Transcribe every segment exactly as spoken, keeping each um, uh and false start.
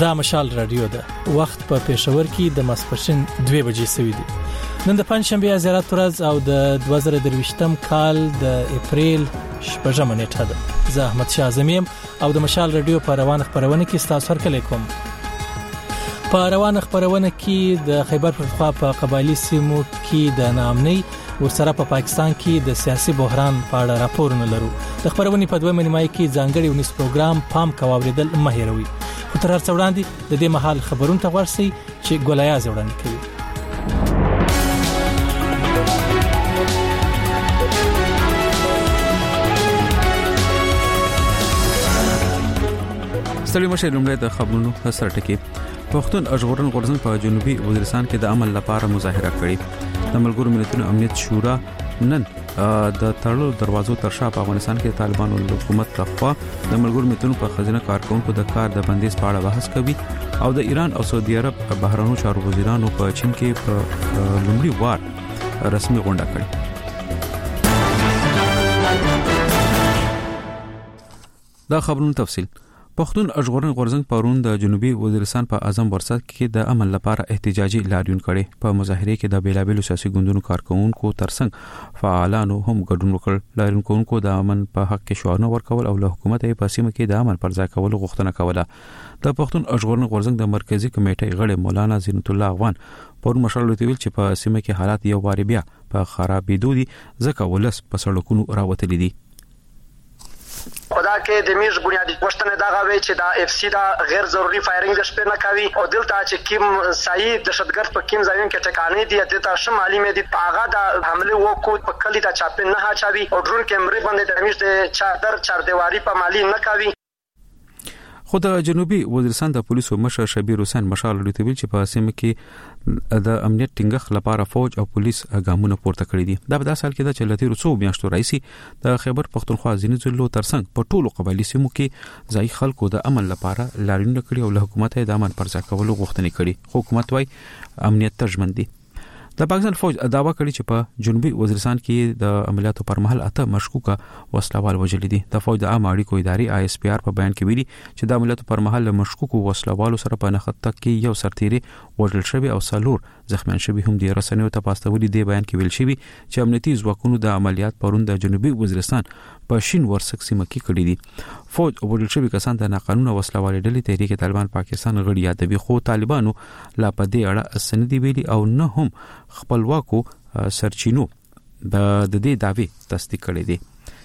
دا مشال رادیو ده. وخت په پېښور کې د ماسپښین دوه بجې سوي دي. نن د پنځشنبه زیارت ورځ او د دوه زره درویشتم کال د اپریل شپږمه نیټه ده. زه احمد شاه زمیم او د مشال رادیو په روان خبرونه کې ستاسو سره کوم. په روان خبرونه کې د خیبر پختونخوا په قبایلی سیمو کې د ناامنۍ ورسره په پا پاکستان کې د سیاسي بحران په اړه راپورونه لرو. د خبرونې په دوه منیمای کې ځانګړي ونیس پروګرام پام کاوریدل مهیروي. خو تر هر څه وړاندې د دې مهال خبرونه ته ورسي چې ګولایاز وړاندې کوي. ستړي مشه لومړی د خبرونو سره ټکی. پښتون ژغورن غورځنګ په جنوبي وزیرستان کې د عمل لپاره مظاهره کړې. د ملګرو ملتونو امنیت شورا نن د تړلو دروازو تر شا په افغانستان کې طالبانو حکومت لخوا د ملګرو ملتونو په خزینه کارکونکو د کار د بندیز په اړه بحث کوي او د ایران او سعودي عرب بهرنیو چارو وزیرانو په چین کې په لومړي وار رسمي غونډه کړې. دا خبرونو تفصیل. پښتون ژغورن غورځنګ پرون د جنوبي وزیرستان په اعظم ورسد کې د عمل لپاره احتجاجي لاریون کړي. په مظاهره کې د بیلابیلو سیاسي ګوندونو کارکونکو ترڅنګ فعالانو هم ګډون وکړ. لاریون کوونکو د امن په حق کې شعارونه ورکول او له حکومت یې په سیمه کې د امن پر ځای کولو غوښتنه کوله. د پښتون ژغورن غورځنګ د مرکزی کمیټې غړي مولانا زینت الله افغان پرون مشال ویل چې په سیمه کې حالات یو واری بیا په خرابېدو دي ځکه ولس په سړکونو راوتلي دي. خدا کې د میز بنیادی پښتنه دا غوي چې دا اف سی دا غیر ضروري فایرینګ د شپې نه کوي او دلته چې کیم صحیح دهشتګرد په کیم ځایون کې ټکانې دي دلته شمالي مې دي هغه د حمله وکړو په کلی د چاپین نه هاچوي او ډرون کیمرې باندې د میز د چادر چار دیواری په مالی نه کوي. خو د جنوبي وزیرستان د پولیسو مشر شبیر حسین مشال لوتویل چې په سیمه کې د امنیت ټینګښت لپاره فوج او پولیس ګامونه پورته کړی دي. دا په داسې حال کې د چلتیرو څو میاشتو راځي د خیبر پختونخوا ځینې ضلعو ترڅنګ په ټولو قبایلی سیمو کې ځای خلکو د امن لپاره لاریون کړی او له حکومت یې د امن پر ځای کولو غوښتنې کړي. خو حکومت وايي امنیت تضمین دي. د پاکستان فوج داوا کړی چې په جنوبي وزیرستان کې د عملیاتو پر مهال اته مشکوکه وسلوال وژل دي. د فوج د عام اړیکو ادارې آی اس پی آر په بیان کې ویلي چې د عملیاتو پر مهال مشکوکو وسلوالو سره په نښته کې یو سرتیری وژل شوی او څلور زخمیان شوی هم دي. رسنیو ته پاستولي دی بیان کې ویل شوی چې امنیتي ځواکونو د عملیات پرون د جنوبي وزیرستان په شین ورسک سیمه کې کړی دي. فوج وژل شوی کسان د ناقانونه وسلوالۍ ډلې تحریک طالبان پاکستان غړي یادوي. خو طالبانو لا په دې اړه سندې ویلي او نه هم خپلواکو سرچینو د دې دعوی تصدیق کړي دي.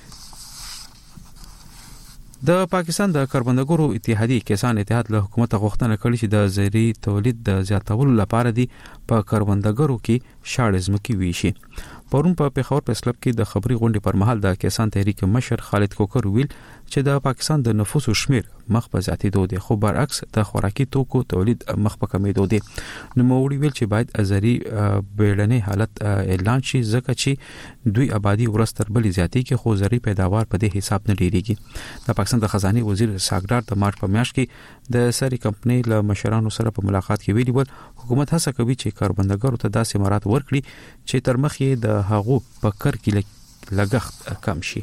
د پاکستان د کاربندګرو اتحادیه کسان اتحاد له حکومت غوښتنه کړې چې د زری تولید د زیاتولو لپاره دی په کاربندګرو کې شاړې ځمکې ویشي. پرون په پیښور پریس کلب کې د خبري غونډې پر مهال د کسان تحریک مشر خالد کوکر ویل چې د پاکستان د نفوسو شمیر مخ په زیاتېدو دی خو برعکس د خوراکي توکو تولید مخ په کمیدو دی. نو موړي ویل چې باید ازري بیړنی حالت اعلان شي ځکه چې دوی آبادی ورستر بلې زیاتې کې خو زري پیداوار په دې حساب نه ډیریږي. د پاکستان د خزانه وزیر ساګدار د مارچ په میاشت کې د سری کمپنۍ له مشرانو سره په ملاقات کې ویلي ول حکومت هڅه کوي چې کاربندګرو ته داسې امارات ورکړي چې تر مخ یې د هغو په کر کې لګښت کم شي.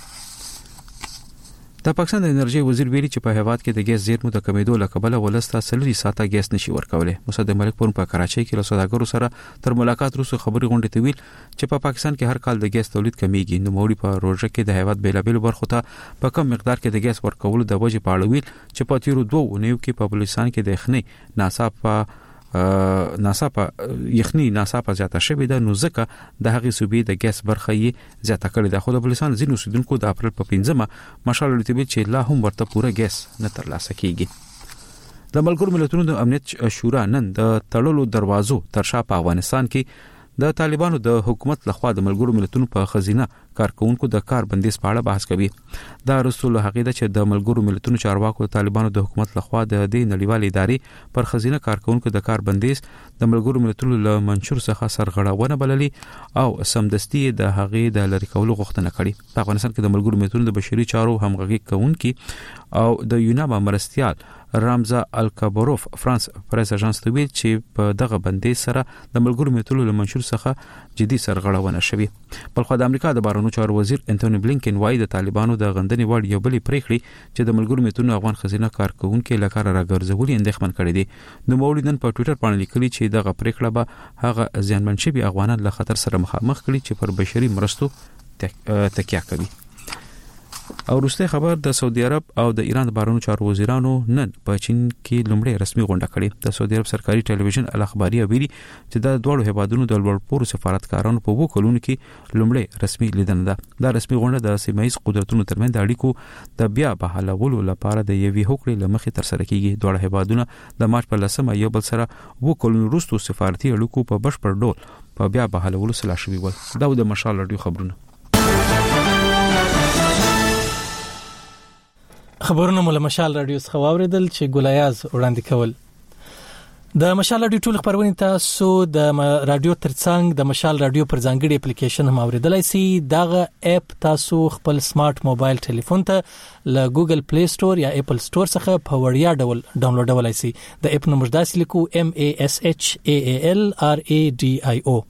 د پاکستان د انرژي وزیر ویلي چې په هیواد کې د ګیس زیرمو د کمیدو لکبله ولسته سلوري ساته ګیس نشي ورکولای. مصدق ملک پرون په کراچۍ کې له سوداګرو سره تر ملاقات وروسته خبري غونډې ته ویل چې په پاکستان کې هر کال د ګیس تولید کمیږي. نو موړي په روزه کې د هیواد بیلابیل برخو ته په کم مقدار کې د ګیس ورکولو د وجې په اړه ویل چې په تیرو دوه اونیو کې په بلوچستان کې د خنۍ ناصاف ناصاپه یخنی ناصاپه زیاته شوې ده نو ځکه د هغې صوبې د ګیس برخه یې زیاته کړې ده. خو د بلوچستان ځینو اوسیدونکو د اپریل په پنځمه مشال لوتویل چې لا هم ورته پوره ګیس نه ترلاسه کیږي. د ملګرو ملتونو د امنیت شورا نن د تړلو دروازو تر شا په افغانستان کې د طالبانو د حکومت لخوا د ملګرو ملتونو په خزینه کارکونکو د کار بندیز په اړه بحث کوي. دا رسول حقیقت چې د ملګرو ملتونو چارواکو د طالبانو د حکومت لخوا د دې نړیوال ادارې پر خزینه کارکونکو د کار بندیز د ملګرو ملتونو له منشور څخه سرغړونه بللي او سمدستي د هغې د لری کولو غوښتنه کړې. په افغانستان کې د ملګرو ملتونو د بشري چارو همغږي کوونکي او د یوناما مرستيال رامزا الکابروف فرانس پریس اژانس ته ویل چې په دغه بندي سره د ملګرو ملتونو له منشور څخه جدي سرغړونه شوه. بل خو د امریکا د بهرنیو چارو وزیر انټونی بلینکن وايي د طالبانو د غندنې وړ یو بلې پریکړې چې د ملګرو ملتونو افغان خزینه کارکونکو لکه راګرځولي اندېښمن کړي دي. نو مولدن په ټوئیټر باندې لیکلي چې دغه پریکړه به هغه زیانمن شوي افغانان له خطر سره مخامخ کړي چې پر بشري مرستو تکیه کوي. او وروسته خبر د سعودي عرب او د ایران د بهرنیو چارو وزیرانو نن په چین کې لومړی رسمي غونډه کړې. د سعودي عرب سرکاري ټلویزیون الاخباري ویلي چې د دوه هیوادونو د لوړپوړو سفارتکارانو په وو کلونو کې لومړی رسمي لیدنه ده. دا رسمي غونډه د سیمایي قدرتونو ترمنځ د اړیکو د بیا بحالولو لپاره د یوې هوکړې لمخې تر سره کیږي. دوه هیوادونه د مارچ په لسمه یو بل سره وو کلونو وروسته سفارتي اړیکو په بشپړ ډول په بیا بحالولو سره شوي ول. دا د مشال رادیو خبرونه. خبرونه مول مشال رادیو څخه واوریدل چې ګولایاز وړاندې کول. د مشال رادیو ټول خبرونه تاسو د رادیو ترڅنګ د مشال رادیو پر ځانګړي اپلیکیشن هم اوریدلای شئ. دغه اپ تاسو خپل سمارټ موبایل ټلیفون ته له ګوګل پلی سٹور یا اپل سٹور څخه په وړیا ډول ډاونلوډولای شئ. د اپ نوم داسې لیکو M A S H A A L R A D I O.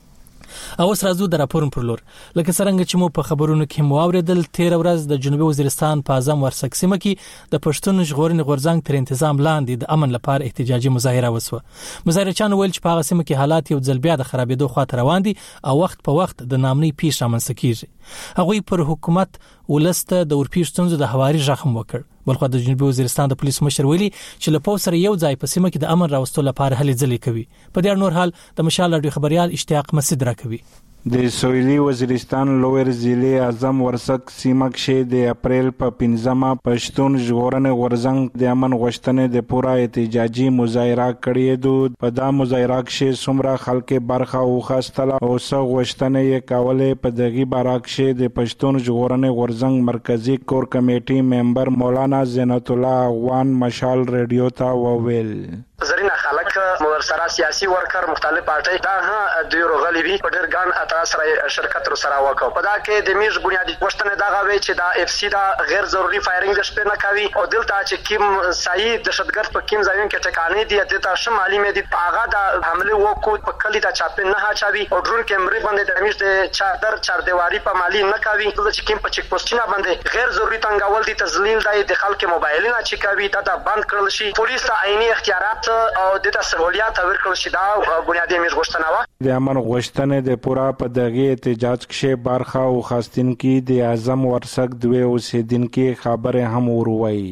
او سره زو د راپورن پر لور لکه څنګه چې مو په خبرونو کې مو اوریدل تیر ورځ د جنوبي وزیرستان په اعظم ورسک سیمه کې د پښتون ژغورنې غورځنګ تر تنظیم لاندې د امن لپاره احتجاجي مظاهره وسوه. مظاهرچیان ویل چې په هغه سیمه کې حالات یو ځل بیا د خرابېدو خواته روان دي او وخت په وخت د نامنۍ پیښ رامنځته کیږي. هغوی پر حکومت ولسته د ورپیښ ستونزو د هواري ژغم وکړ. بلخو د جنوبي وزیرستان د پولیس مشر ویلي چې له پولیس سره یو ځای په سیمه کې د امن راوستلو لپاره هلې ځلې کوي. په دې نور حال د مشال رادیو خبريال اشتیاق مسعود راکوي. د سویلي وزیرستان لویر ضلع اعظم ورسک سیمه کې د اپریل په پنځمه پښتون ژغورنې غورځنګ د امن غوښتنې د پوره احتجاجي مظاهره کړې ده. په دا مظاهره کې څومره خلک برخه واخیستله او څه غوښتنې یې کولې. په دغه باره کې د پښتون ژغورنې غورځنګ مرکزی کور کمیټې ممبر مولانا زینت الله افغان مشال رادیو ته وویل. زرینه خلک مرسره سیاسي ورکر مختلف پارټي دا ها د یورغلی وی په ډیر ګان اتاس سره شرکت سره وکاو. په دا کې د میژ بنیادی غوښتنه دا غوي چې دا اف سی دا غیر ضروري فایرینګ د شپې نه کوي او دلته چې کیم صحیح دهشتګرد په کیم ځایون کې ټکانې دي د تاسو معلومه دي هغه د حمله وکړو په کلی ته چاپې نه هاچوي او ډرون کیمرې باندې د میژ د چادر چار دیواری په مالی نه کوي. د چې کیم په چک پوسټونه باندې غیر ضروري تنګول دي تذلیل دی د خلکو موبایلونه چې کوي دا بند کړل شي. پولیس ته عیني اختیارات او د تسهولیات ورکړل شي. دا بنیادی میژ غوښتنه و. د امن غوښتنې د پورا په دغه احتجاج کې برخه او خاصتن کې د اعظم ورسک دوی اوسیدونکو خبره هم وروي.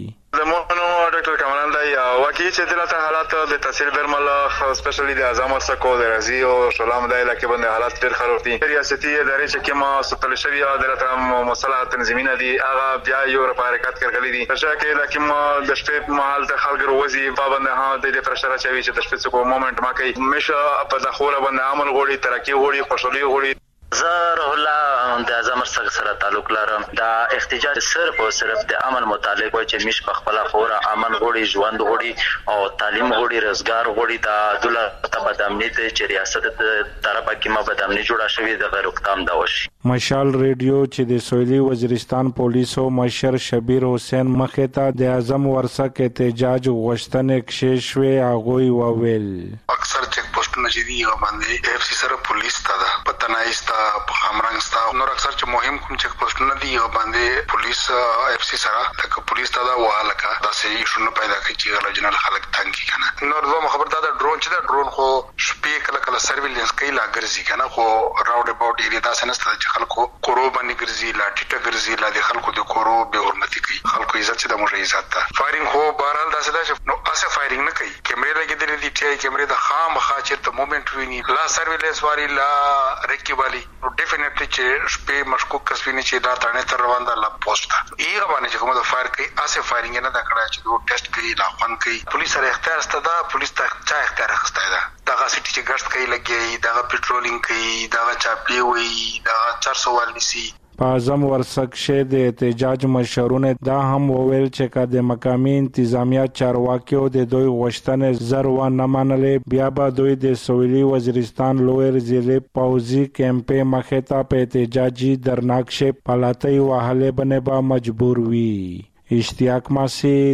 ډاکټر کمال دی واقعي چې دلته حالات د تاثیر برمل سپیشلی د اعظم ورسک او د رازي او شلام د علاقې باندې حالات ډېر خراب دي. ریاستي ادارې چې کومه ستل شوی دلته مصالحه تنظیمینه دي هغه بیا یو په حرکت کړلې دي. چې کې د کوم د شپې مهال د خلک وروزي پابند ها د پرشر چوي چې د شپې څو مومنت ما کوي مشه په داخله باندې عمل غوړي ترقی غوړي خوشالي غوړي. زه روح د اعظم ورسک سره تعلق لرم. دا احتجاج صرف او صرف د امن متعلق وای چې مش په خپل خورا امن غوړي ژوند غوړي او تعلیم غوړي روزګار غوړي د دولت ته بدامنی ته چې ریاست طرفه کې ما بدامنی جوړه شوې د غیر حکام دا وشي. مشال رادیو چې د سویلي وزیرستان پولیسو مشر شبیر حسین مخه ته د اعظم ورسک احتجاج غوښتنې کې شوي هغه وویل. اکثر چک پوسټونه چې دی باندې اف سی سره پولیس ته پتنایستا په خامرنګستا نور اکثر چې مهم کوم چک پوسټونه دی باندې پولیس اف سی سره تک پولیس ته دا واله دا سې شنو پیدا کوي چې غلجنل خلک تنګي کنه. نور زما خبر دا ډرون چې دا ډرون خو شپې کله کله سرویلنس کوي لا ګرځي کنه خو راوډ اباوټ ایریا دا سنسته چې خلکو کورو باندې ګرځي لا ټیټه ګرځي لا د خلکو د کورو به حرمتي کوي. خلکو عزت چې د موږ عزت ده. فایرینګ خو بهرحال دا څه ده نو اسه فایرینګ نه کوي. کیمرې لګېدلې دي چې کیمرې د خام خاطر ته مومنت ویني لا سرویلنس واری لا ریکی والی نو ډیفینټلی چې شپې مشکوک کسبینه چې دا تانه تر روان ده لا پوسټ ایغه باندې چې کومه د فایر کوي اسه فایرینګ نه دا کړای چې دوه ټیسټ کوي لا خوان کوي. پولیس سره اختیار ستدا پولیس ته چا اختیار خسته ده. دا سټی چې ګشت کوي لګي دا پټرولینګ کوي دا چاپی وي دا چار سو والنسي. په اعظم ورسک شه د احتجاج مشرونه دا هم وویل چې کا د مقامی انتظامیه چارواکیو د دوی غوښتنې زر و نه منلې بیا به دوی د سویلي وزیرستان لویر ضلع پوځي کیمپ مخه ته په احتجاجي درناک شه پلاتې وهلې بنه به مجبور وي. اشتیاق مسعود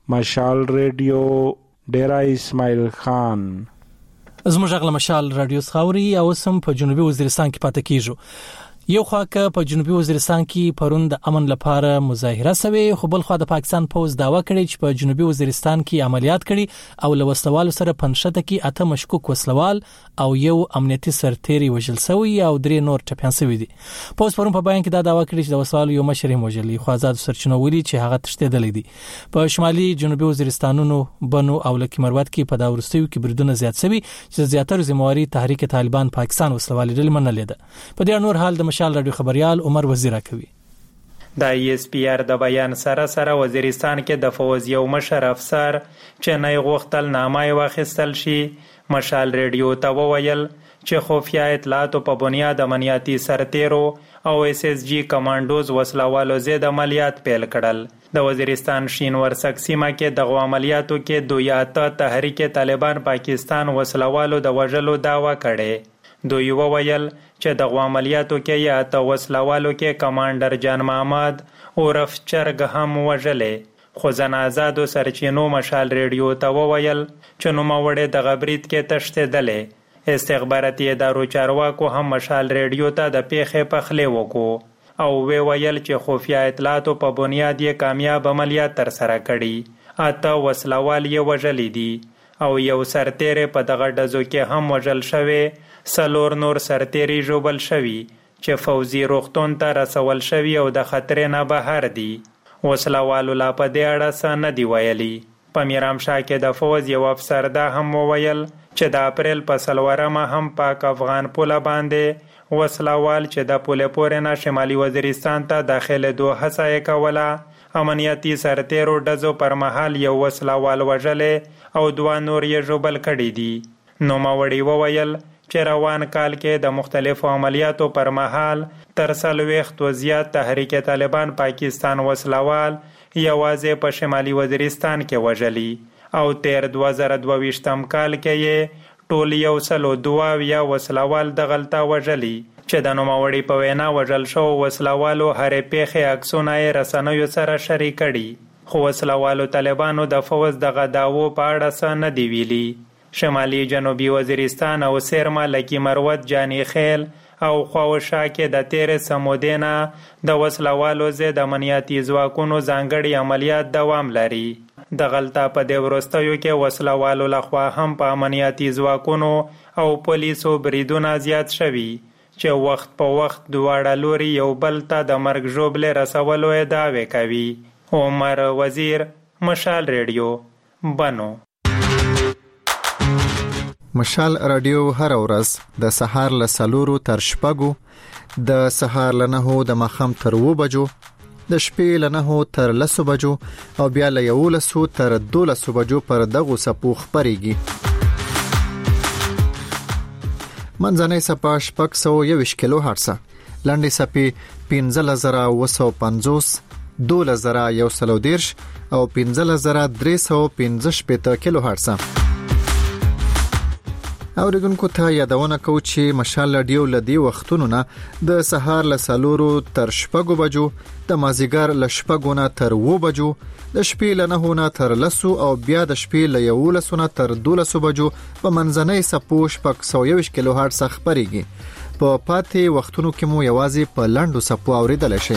مشال ریډیو ډیرا اسماعیل خان. زموږ غل مشال رادیو خاوري او سم په جنوبي وزیرستان کې پاتې کیږو. یو خوا که په جنوبي وزیرستان کې پرون د امن لپاره مظاهره سوي، خو بل خوا د پاکستان پوز داوا کړی چې په جنوبي وزیرستان کې عملیات کړي او له وسلوالو سره پنځه کې اته مشکوک وسلوال او یو امنیتي سرتیری وژل شوی او درې نور ټپيان شوی دي. پوز پرون په بیان کې دا داوا کړی چې د وسلوالو یو مشر هم وژلی، خو آزاد سرچینو ویلي چې هغه تښتېدلی دي. په شمالي جنوبي وزیرستانونو بنو او لکي مروت کې په دا ورستیو کې بریدونه زیات شوي چې زیاتره ذمہواری تحریک طالبان پاکستان وسلوالي ډلې منلې ده. په دې نور حال د مشال رادیو خبريال عمر وزیره کوي. د ای اس پی آر د بیان سره سره وزیرستان کې د فوز یو مشر افسر چې نه غوښتل نامه واخیستل شي، مشال ریډیو ته وویل چې خفیه اطلاعاتو په بنیاد امنیتي سرتیرو او اس اس جی کمانډوز وسلوالو زید عملیات پیل کړل. د وزیرستان شین ورسک سیمه کې دغه عملیاتو کې دوی اته تحریک طالبان پاکستان وسلوالو د وژلو داوا کړې. دوی وویل چې د عملیاتو کې یا ته وسلوالو کې کمانډر جان محمد عرف چرګ هم وژلې، خو ځنازادو سرچینو مشال ریډیو ته وویل چې نوموړی د غبرید کې تښتېدلی. استخباراتي ادارو چارواکو هم مشال ریډیو ته د پیښې پخلی وکړو او وی ویل چې خفیه اطلاعاتو په بنیاد یې کامیاب عملیات ترسره کړي. اته وسلوال یې وژلی دي او یو سرتیری په دغه ډزو کې هم وژل شوی. سلور نور سرتیری ژوبل شوي چې فوزي روغتون ته رسول شوي او د خطرې نه بهر دي. وسلوالو لا په دې اړه څه نه دي ویلي. په میرامشاه کې د فوز یو افسر دا هم وویل چې د اپریل په څلورمه هم پاک افغان پوله باندې وسلوال چې د پولې پورې نه شمالي وزیرستان ته داخلېدو هڅه یې کوله، امنیتي سرتیرو ډزو پر مهال یو وسلوال وژلی او دوه نور یې ژوبل کړي دي. نوموړي وویل چې روان کال کې د مختلفو عملیاتو پر مهال تر څلوېښتو زیات تحریک طالبان پاکستان وسلوال یوازې په شمالي وزیرستان کې وژلي او تیر دوه زره دوه ویشتم کال کې یې ټول یو سل او دوه اویا وسلوال دغلته وژلي چې د نوموړي په وینا وژل شوو وسلوالو هرې پیښې عکسونه یې رسنیو سره شریک کړي، خو وسلوالو طالبانو د فوز دغه دعوو په اړه څه نه دي ویلي. شمالي جنوبي وزیرستان او سیرما لکي مروت جانی خیل او خواوشا کې د تیرې سمودې نه د وسلوالو ضد امنیتي ځواکونو ځانګړي عملیات دوام لري. د غلطه په دې وروستیو کې وسلوالو لخوا هم په امنیتي ځواکونو او پولیسو بریدونه زیات شوي چې وخت په وخت دواړه لوري یو بل ته د مرګ ژوبلې رسولو ادعاوې کوي. عمر وزیر، مشال ریډیو، بنو. مشال رادیو هر ورځ د سهار له سلورو تر شپږو، د سهار له نهو د ماښام تر اوو بجو، د شپې له نهو تر لسو بجو او بیا له یولسو تر دولسو بجو پر دغو څپو خپرېږي. منځنۍ څپه شپږ سوه یوویشت کیلو هرټزه، لنډې څپې پنځلس زره اوه سوه پنځوس، دولس زره یو سل او دېرش او پنځلس زره درې سوه پنځه شپېته کیلو هرټزه. اوریدونکو ته یادونه کوو چې مشال رادیو لدی وختونو نه د سهار له سلورو تر شپږو بجو، د مازیګر له شپږو نه تر اوو بجو، د شپې له نهو نه تر لسو او بیا د شپې له یولسو نه تر دولسو بجو په منځنۍ څپو شپږ سوه یوویشت کیلو هرټز خپرېږي. په پاتې وختونو کې مو یوازې په لنډو څپو اوریدلی شئ.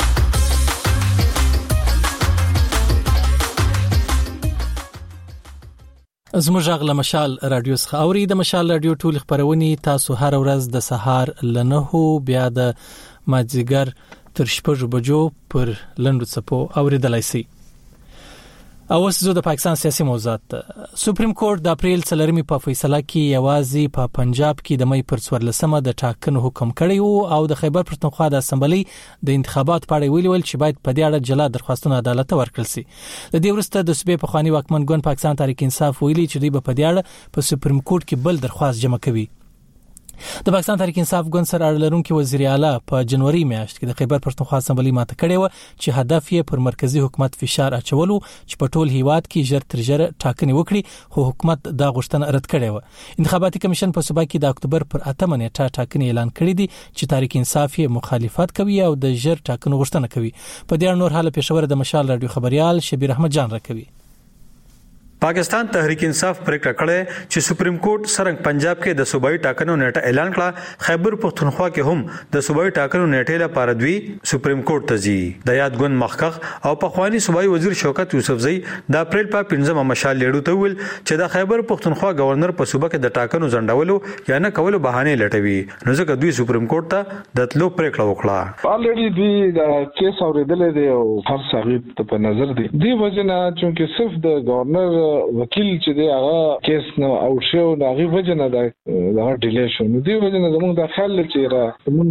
زموږ غل مشال رادیو څخه اوري. د مشال رادیو ټول خبرونه تاسو هر ورځ د سهار لنهو بیا د مازیګر تر شپږو بجو پر لنډو څپو اوریدلای شئ. او وسو د پاکستان سیاسي موضوعات. سپریم کورټ د اپریل څلورمې په فیصله کې یوازې په پنجاب کې د مې پر څوارلسمه د ټاکنو حکم کړی او د خیبر پښتونخوا د اسمبلی د انتخابات په اړه ویلي چې باید په دې اړه جلا درخواستونه عدالت ته ورکړل شي. د دې وروسته د صوبې په خواني واکمن ګوند پاکستان تحریک انصاف ویلي چې دوی په دې اړه په سپریم کورټ کې بل درخواست جمع کوي. د پاکستان تحریک انصاف ګوند سره اړه لرونکي وزیر اعلی په جنوري میاشت کې د خیبر پښتونخوا اسمبلی ماته کړې و چې هدف یې پر مرکزی حکومت فشار اچولو چې په ټول هیواد کې ژر تر ژره ټاکنې وکړي، خو حکومت دا غوښتنه رد کړې و. انتخاباتي کمیشن په صوبه کې د اکتوبر پر اتمه نیټه ټاکنې اعلان کړې دي چې تحریک انصاف یې مخالفت کوي او د ژر ټاکنو غوښتنه کوي. په دې اړه نور حاله پېښور د مشال رادیو خبريال شبیر احمد جان راکوي. پاکستان تحریک انصاف پریکړه کړې چې سپریم کورټ سرنګ پنجاب کې د صوبایي ټاکنو نیټه اعلان کړه، خیبر پختونخوا کې هم د صوبایي ټاکنو نیټه لپاره دوی سپریم کورټ ته ځي. د یادګون مخکخ او پخوانی صوبایي وزیر شوکت یوسفزئی د اپریل په پنځمه مشال لیډو ته ویل چې د خیبر پختونخوا گورنر په صوبه کې د ټاکنو ځنډولو یا نه کولو بهانه لټوي، نو ځکه دوی سپریم کورټ ته د تلو پریکړه وکړه. الریډي دوی د کیس اوریدلې دی او هر څه ته په نظر دی. دی وجنه چې صرف د گورنر وکیل چې دی هغه کیس نو او شو د هغه وجنه د هغه ډیلی شو. نو دی وجنه زموږ د خیال چې را موږ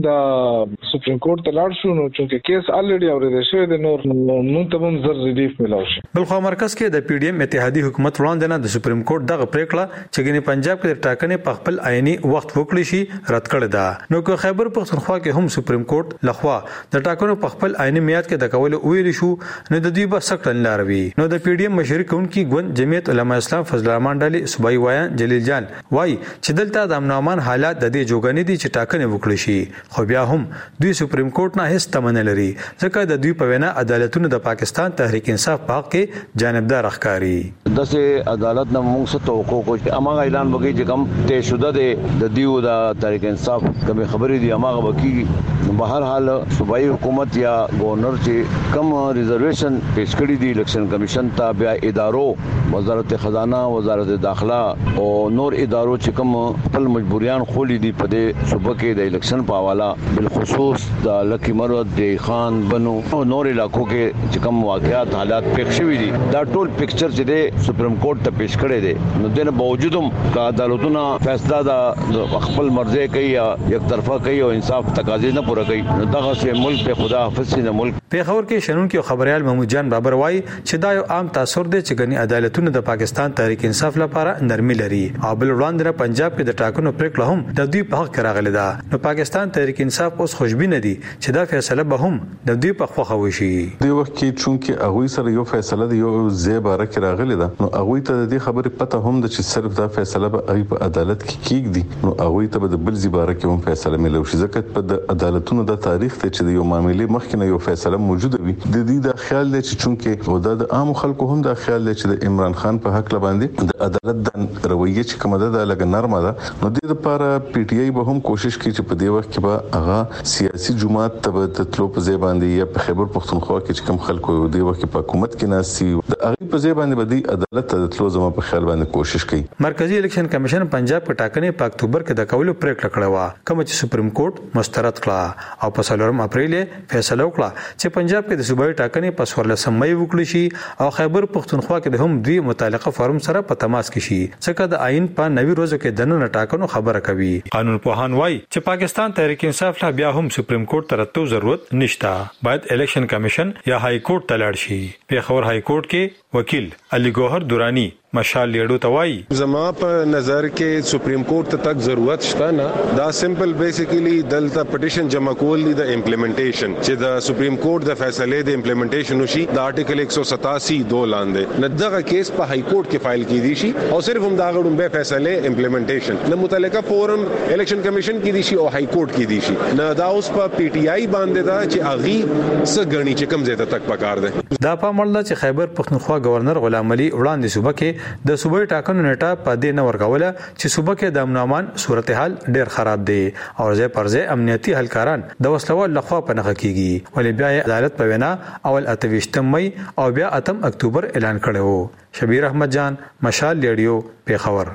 د سپریم کورټ ته لاړ شو، نو چې کیس الریډي اوریدل شوی دی، نور موږ ته هم زر ریلیف ملاو شي. بلخو مرکز کې د پی ډی ایم اتحادیه حکومت وړاندې نه د سپریم کورټ دغه پریکړه چې ګنې پنجاب کې د ټاکنې په خپل عیني وخت وکړي شي رد کړې ده. نو که خیبر پختونخوا کې هم سپریم کورټ لخوا د ټاکنو په خپل عیني میعاد کې د کول ویل شو، نو د دوی به سخت لاروي. نو د پی ډی ایم مشرک کونکي ګوند جمعیت علما اسلام فضل الرحمن ډالي صوبایي وایان جلیل جان وای چې دلته د امن امان حالات د دې جوګنې دي چې ټاکنې وکړي شي، خو بیا هم دوی سپریم کورټ نه هیڅ تمنه لري، ځکه د دوی په وینا عدالتونه د پاکستان تحریک انصاف په حق کې جانبدار ښکاري. دسه عدالت نه موږ څه توقع کوو چې اماغه اعلان وکړي چې کم ته شوده ده د دیو د تحریک انصاف کوم خبرې دي اماغه وکړي. په هر حال صوبایي حکومت یا گورنر چې کم ریزرویشن پیش کړی دی الیکشن کمیشن ته، بیا ادارو وزارت خزانه، وزارت داخله او نور ادارو چې کوم خپل مجبوریان خولې دي په دې صوبه کې د الیکشن په حواله، بالخصوص د لکی مرود، د خان بنو او نور علاقو کې چې کوم واقعات حالات پېښ شوي دي، دا ټول پکچر چې د سپریم کورټ ته پیش کړی دی. نو دنه باوجود هم کا عدالتونه فیصله د خپل مرزه کوي یا یک طرفه کوي او انصاف تقاضا نه پوره کوي، نو دغه سه ملک په خدا حافظ سي نه ملک. په خبر کې شنن کې خبريال محمود جان بابر وای چې دا یو عام تاثر دی چې غني عدالتونه د پاکستان تحریک انصاف لپاره نرمي لري، او بل وړاندې پنجاب کې د ټاکنو پریکړه هم د دوی په حق راغلی ده. نو پاکستان تحریک انصاف اوس خوشبینه دي چې دا فیصله به هم د دوی په خوخه وشي. دی وخت کې چونکه هغه سره یو فیصله دی، یو زیباره کې راغلی ده، نو هغه ته د دې خبرې پته هم ده چې صرف دا فیصله به په عدالت کې کیږي، نو هغه ته د بل زیباره کې هم فیصله ملو شي، ځکه په د عدالتونو د تاریخ ته چې یو معاملې مخکې یو فیصله موجوده وي. د دې د خیال دی چې چونکه او د عام خلکو هم د خیال دی چې د عمران خان په حق لباندې د عدالت د رویه چې کومه ده د لګ نرمه ده، نو د لپاره پی ټ آی به هم کوشش کوي چې په دې وخت کې به هغه سیاسي جماعت ته د تلو په ځای باندې یا په خیبر پختونخوا کې چې کوم خلکو د وخت په حکومت کې ناسي د هغه په ځای باندې به د عدالت ته تلو زموږ په خیال باندې کوشش کوي. مرکزی الیکشن کمیشن پنجاب په ټاکنې په اکتوبر کې د کولو پریکړه کړې و، کوم چې سپریم کورټ مسترد کړه او په څلورم اپریل فیصله وکړه چې پنجاب کې د صوبایي ټاکنې په څوارلسم مې وکړي شي او خیبر پختونخوا کې د هم دوی متعلقه فارم سره په تماس کې شي، ځکه د آئین په نوي روزو کې د نن ټاکنو خبره کوي. قانون پوهان وایي چې پاکستان تحریک انصاف لا بیا هم سپریم کورټ ته راتلو ضرورت نشته، باید الیکشن کمیشن یا های کورټ ته لاړ شي. په خبر های کورټ کې وکیل علي ګوهر دورانی مشال لیډو توای زما په نظر کې سپریم کورټ ته تک ضرورت شته نه، دا سمپل بیسیکلی دلته پټیشن جمع کول دي د امپلیمنټیشن چې د سپریم کورټ د فیصله د امپلیمنټیشن وشي د آرټیکل ایک سو ستاسی دو لاندې نه دغه کیس په های کورټ کې فایل کیدی شي او صرف هم دا غړم به فیصله امپلیمنټیشن نه متعلقه فورم الیکشن کمیشن کې دي شي او های کورټ کې دي شي نه، دا اوس په پی ټی آی باندې دا چې اغي سګنی چې کم زیاته تک پکار ده. دا په مړه چې خیبر پختونخوا گورنر غلام علي وړاندې صوبه کې د صوبایي ټاکنو نیټه په دې نه ورکوله چې صوبه کې د امن امان صورتحال ډېر خراب دی او ځای پر ځای امنیتي هلکاران د وسلوال لخوا په نخښه کیږي، ولې بیا عدالت په وینا اول اتویشتم مې او بیا اتم اکتوبر اعلان کړو. شبیر احمد جان مشال لیډیو پیښور.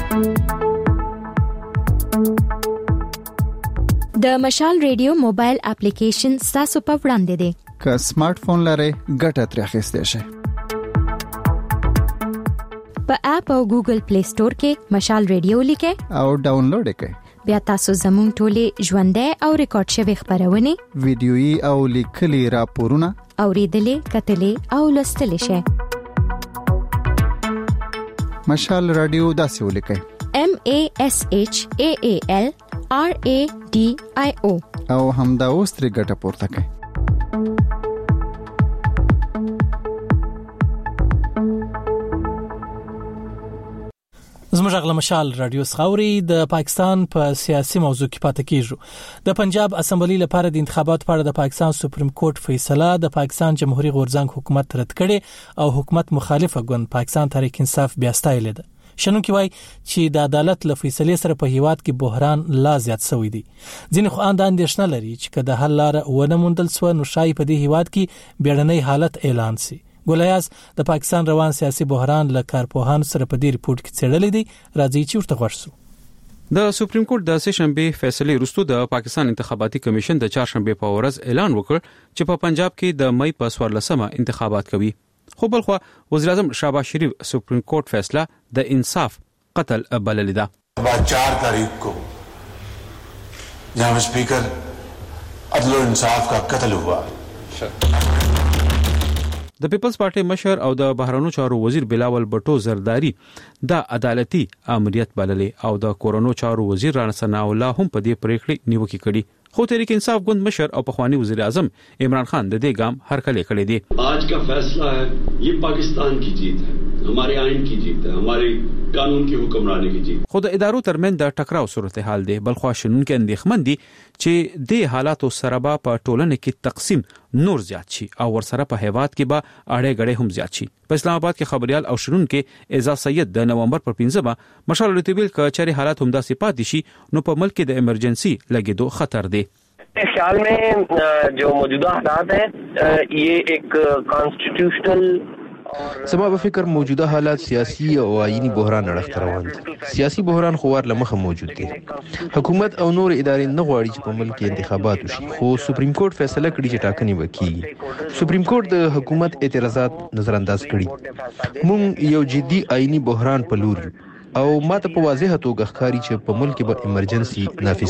د مشال ریډیو موبایل اپلیکیشن تاسو په وړاندې دی. که سمارټ فون لرئ ګټه ترې اخیستئ شئ. په اپ او ګوګل پلی سٹور کې مشال ریډیو لیکئ او ډاونلوډ کړئ. بیا تاسو زموږ ټولې ژوندۍ او ریکارډ شوی خبرونه، ویډیويي او لیکلي راپورونه اوریدلې، کتلې او لوستلې شئ. مشال رادیو داسې ولیکئ: M A S H A A L R A D I O او همدا اوس ترې ګټه پورته کړئ. زموږ غل مشال رادیو خاوري د پاکستان په پا سیاسي موضوع کې پاتې کیږو. د پنجاب اسمبلی لپاره د انتخاباتو لپاره د پاکستان سپریم کورټ فیصله د پاکستان جمهوریت غورځنګ حکومت رد کړي او حکومت مخالفه ګوند پاکستان تحریک انصاف بیا ستایل ده. شنونکي وایي چې د عدالت له فیصلې سره په هیواد کې بحران لا زیات شوی دی. ځینې خواند اندېښنه لري چې کله حل لار ونه موندل سو نو شای په دې هیواد کې بیړنۍ حالت اعلان شي. ګولیاس د پاکستان روان سیاسي بحران له کارپوهانو سره په دې ریپورت کې څېړلې دي. راځي چې ورته ورسو. د سپریم کورټ د سه شنبه فیصله وروسته د پاکستان انتخاباتي کمیشن د چهارشنبه په ورځ اعلان وکړ چې په پنجاب کې د مئی په څوارلسمه انتخابات کوي. خو بل خو وزیر اعظم شهباز شریف سپریم کورټ فیصله د انصاف قتل بلل ده. بعد چار تاریخ کو جناب speaker عدل و انصاف کا قتل ہوا. د پیپلز پارټي مشر او د بهرانو چارو وزیر بلاول بټو زرداری د عدالتي امریت بللې او د کورونو چارو وزیر رانا ثنا الله هم په دې پریکړې نیوکه کړې. خو تحریک انصاف ګوند مشر او پخوانی وزیر اعظم عمران خان د دې ګام هرکلی کړی دی. آج کا فیصلہ ہے یہ پاکستان کی جیت ہے, ہمارے آئین کی جیت ہے, ہماری قانون کی حکمرانی کی جیت. خو د ادارو ترمن د ټکراو صورتحال دی. بل خو شنونکو اندېښمن دي چې د حالاتو سره به په ټولنه کې تقسیم نور زیات شي او ورسره په هیواد کې به اړې غړې هم زیات شي. په اسلام آباد کې خبريال او شنونکو اعزاز سید د نومبر پر پنځمه مشال لټویل کچاري حالات هم داسې پاتې شي نو په ملک کې د ایمرجنسي لګیدو خطر دی. خیال میں جو موجودہ حالات ہیں یہ ایک کانسٹیٹیوشنل سما په فکر موجوده حالات سیاسي او آئینی بحران اړخ روان دي. سیاسي بحران خو ور لمخه موجود دي. حکومت او نور ادارې نه غواړي چې په ملک کې انتخابات وشي, خو سپریم کورټ فیصله کړی چې ټاکنې وکړي. سپریم کورټ د حکومت اعتراضات نظر انداز کړي. موږ یو جدي آئینی بحران په لور او ماته په واضحه توګه ښکاري چې په ملک کې به ایمرجنسي نافذ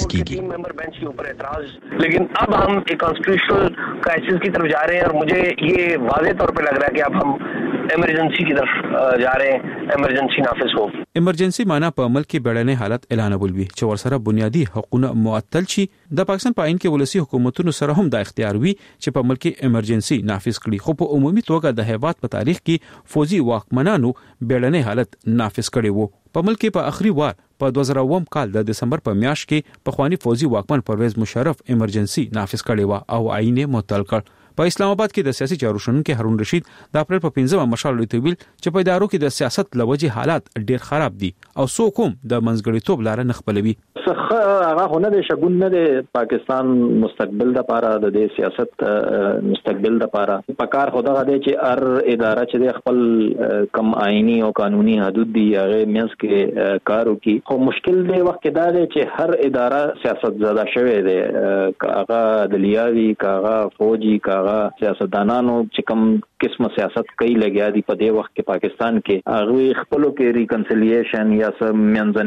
کیږي. لیکن اب ہم ایک کانسٹیٹیوشنل کرائسس کی طرف جا رہے ہیں اور مجھے یہ واضح طور پہ لگ رہا ہے کہ اب ہم ایمرجنسی کی طرف جا رہے ہیں, ایمرجنسی نافذ ہو. ایمرجنسی معنا په ملک کې بیړنۍ حالت اعلانول وي چې ورسره بنیادی حقوقونه معطل شي. د پاکستان په عین کې ولسی حکومتونو سره هم د اختیار وي چې په ملک کې ایمرجنسی نافذ کړي. خو په عمومي توګه د هیواد په تاریخ کې فوجي واکمنانو بیړنۍ حالت نافذ کړي وو. په ملک کې په اخري وار په دوه زره اووه کال د دسمبر په میاشت کې پخوانی فوجي واکمن پرویز مشرف ایمرجنسي نافذ کړي و او عین معطل کړ. په اسلام آباد کې د سیاسي چارو شنونکو هارون رشید د اپریل په پنځمه مشال لټویل چې په ادارو کې د سیاست لوجه حالات ډیر خراب دي او سو کوم د منځګړیتوب لار نه خپلوي. هغه هونه د شګون نه د پاکستان مستقبل د لپاره د دې سیاست مستقبل د لپاره پکار خدا غده چې هر اداره چې خپل کم آئینی او قانوني حدود دی هغه مینس کې کار وکي. خو مشکل دی وخت کې دا دی چې هر اداره سیاست زده شوی دی, هغه د لیاوی کاغه فوجي کاغه سیاستدانانو چې کوم قسمه سیاست کوي لګیا دي په دې وخت کې پاکستان کې هغه خپلو کې ریکنسیلیشن یا سم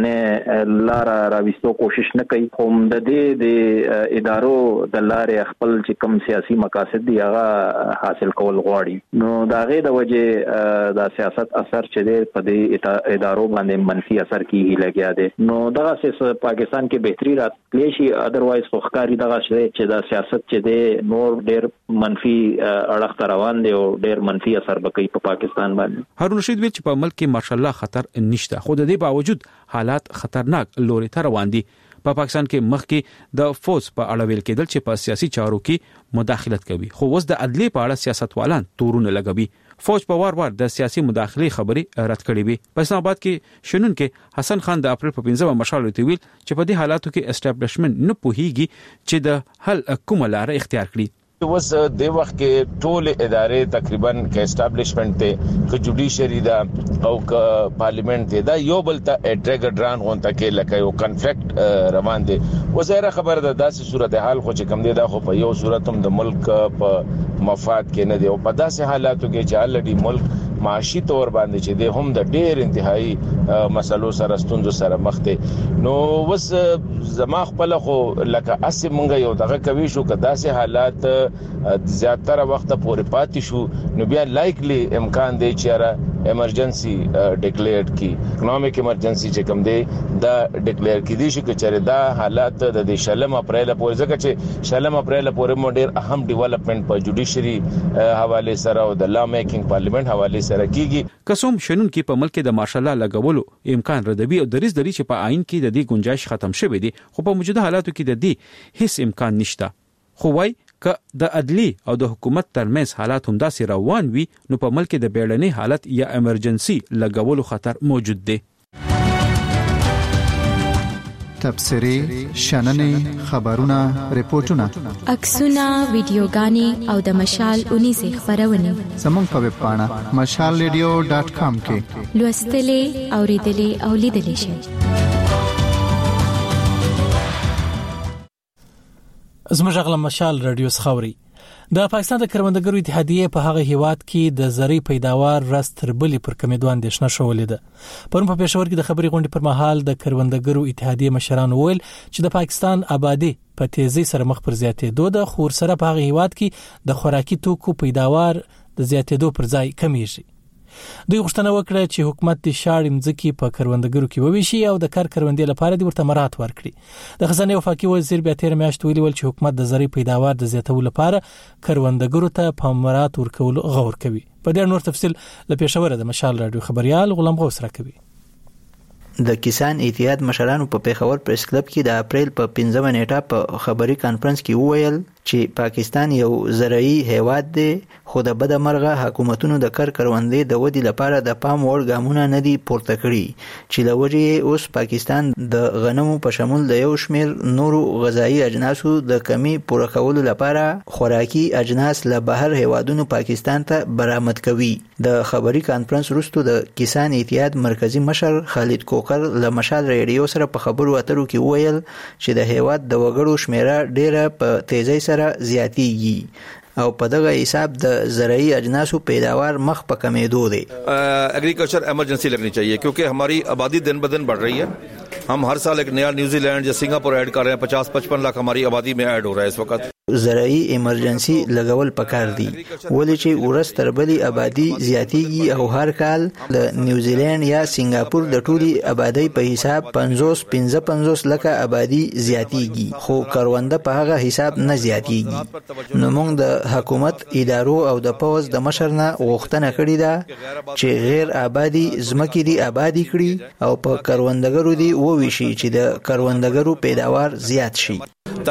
منځنه لار راوستو کوشش نه کوي. هم د دې د ادارو د لارې خپل چې کوم سیاسي مقاصد دي هغه حاصل کول غواړي. نو دا غي د وجه د سیاست اثر چې دی په دې ادارو باندې منفي اثر کیږي لګیا دی. نو دغه سیاست پاکستان کې بهتري راتلی شي, اذروایز خو ښکاری دغه چې د سیاست چې دی نور ډیر منفي اړخ روان دی او ډیر منفي اثر وکړي په پاکستان باندې. هارون رشید ویل چې په ملک کې ماشاءالله خطر نشته, خو د دې باوجود حالات خطرناک لوري ته روان دي. په پاکستان کې مخکې د فوج په اړه ویل کېدل چې په سیاسي چارو کې مداخلت کوي, خو اوس د عدلي په اړه سیاستوالان تورونه لګوي. فوج په وار وار د سیاسي مداخلې خبري رد کړې وي. په اسلام آباد کې شنونکو حسن خان د اپریل په پنځمه مشال لټویل چې په دې حالاتو کې اسټابلیشمنت نه پوهیږي چې د حل کومه لار اختیار کړي. اوس د وخت کې ټول ادارې تقریبا کې اسټابلیشمنت ته ک جوډیشری دا او ک پارلیمنت دا یو بل ته اټریګ ډران غونته کې لکه یو کنفلیکټ روان دي. وزیره خبر ده داسې صورتحال خو چې کم دي دا خو په یو صورت هم د ملک په مفاد کې نه دی او په داسې حالاتو کې چې الډي ملک معاشي تور باندې چې د هم د ډېر انتهایی مسلو سره ستونزو سره مخ دي. نو وس زما خپل خو لکه اسې مونږ یو دغه کوي شو که داسې حالات زیاتره وخت پورې پاتې شو نو بیا لایکلی امکان دی چې ایمرجنسي ډیکلیئرډ کی اکونومیک ایمرجنسي چې کوم دی دا ډیکلیئر کی دي چې چیرې دا حالات د شلم اپریل پورې ځکه چې شلم اپریل پورې مو ډیر اهم ډیولپمنٹ په جوډیشري حواله سره او د لا میکینګ پارلیمنت حواله سره کیږي. قسم شنن کې په ملک د مارشال لا لګولو امکان ردوي او دریز دری چې په آئین کې د دې گنجائش ختم شوه دي خو په موجوده حالاتو کې د دې هیڅ امکان نشته. خو وای ک د عدلی او د حکومت ترمنځ حالات هم داسې روان وي نو په ملک د بیړني حالت یا ایمرجنسي لګولو خطر موجود دی. تبصری، شننې، خبرونه، ریپورتونه، عکسونه، ویډیوګانې او د مشال اونې سه خبرونه زموږ په ویب پاڼه مشال ریډیو ډاٹ کام کې لوستلې او ریډلې او لیدلې شئ. زموږ غلا مشال رادیو خاوري د پاکستان د کروندګرو اتحادیه په هغه هیواد کې د زری پیداوار رس تر بلې پر کمیدو اندېښنه شولې ده. پرون په پېښور کې د خبري غونډې پر مهال د کروندګرو اتحادیه مشران وویل چې د پاکستان آبادی په تیزی سره مخ پر زیاتېدو ده خو سره په هغه هیواد کې د خوراکي توکو پیداوار د زیاتېدو پر ځای کمیږي. دوی غوښتنه وکړه چې حکومت د شاړې مځکې په کروندګرو کې وویشي او د کار کروندې لپاره د ورته مرات ورکړي. د خزانه وفاقي وزیر بیا تیر میاشت ویلي چې حکومت د زری پیداوار د زیاتولو لپاره کروندګرو ته په مرات ورکول غوړ کوي. په دې نور تفصیل له پېښور د مشال رادیو خبريال غلام غوث راکوي. د کسان اتحاد مشرانو په پیښور پریس کلب کې د اپریل په پنځمه نیټه په خبري کانفرنس کې وویل چې پاکستان یو زرعي هیواد دی خو د بده مرغه حکومتونو د کار کروندې د ودی لپاره د پام وړ ګامونه نه دي پورته کړي چې لوجه اوس پاکستان د غنمو په شمول د یو شمیر نورو غذایی اجناسو د کمی پوره کولو لپاره خوراکي اجناس له بهر هیوادونو پاکستان ته برآمد کوي. د خبري کانفرنس وروسته د کسان اتحاد مرکزی مشر خالد کوکر له مشال ریډیو سره په خبرو اترو کې وویل چې د هیواد د وګړو شمیره ډیره په تیزی سره زیاتیږي او په دغه حساب د زرعی اجناسو پیداوار مخ په کمیدو دی. Agriculture emergency लगनी चाहिए क्योंकि हमारी आबादी दिन ब दिन बढ़ रही है. हम हर साल एक नया न्यूजीलैंड या सिंगापुर ऐड कर रहे हैं. पचास पचपन लाख हमारी आबादी में ऐड हो रहा है इस वक्त. زرعی ایمرجنسي لګول پکار دي ولې چې ورس تربلی آبادی زیاتیږي او هر کال د نیوزیلند یا سنگاپور د ټولي آبادی په حساب پنځوس پنځه پنځوس لکه آبادی زیاتیږي خو کرونده په هغه حساب نه زیاتیږي. نو موږ د حکومت ادارو او د پوز د مشرنه غوښتنه کړې ده چې غیر آبادی زمکې دي آبادی کړي او په کروندګرو دي وویشي چې د کروندګرو پیداوار زیات شي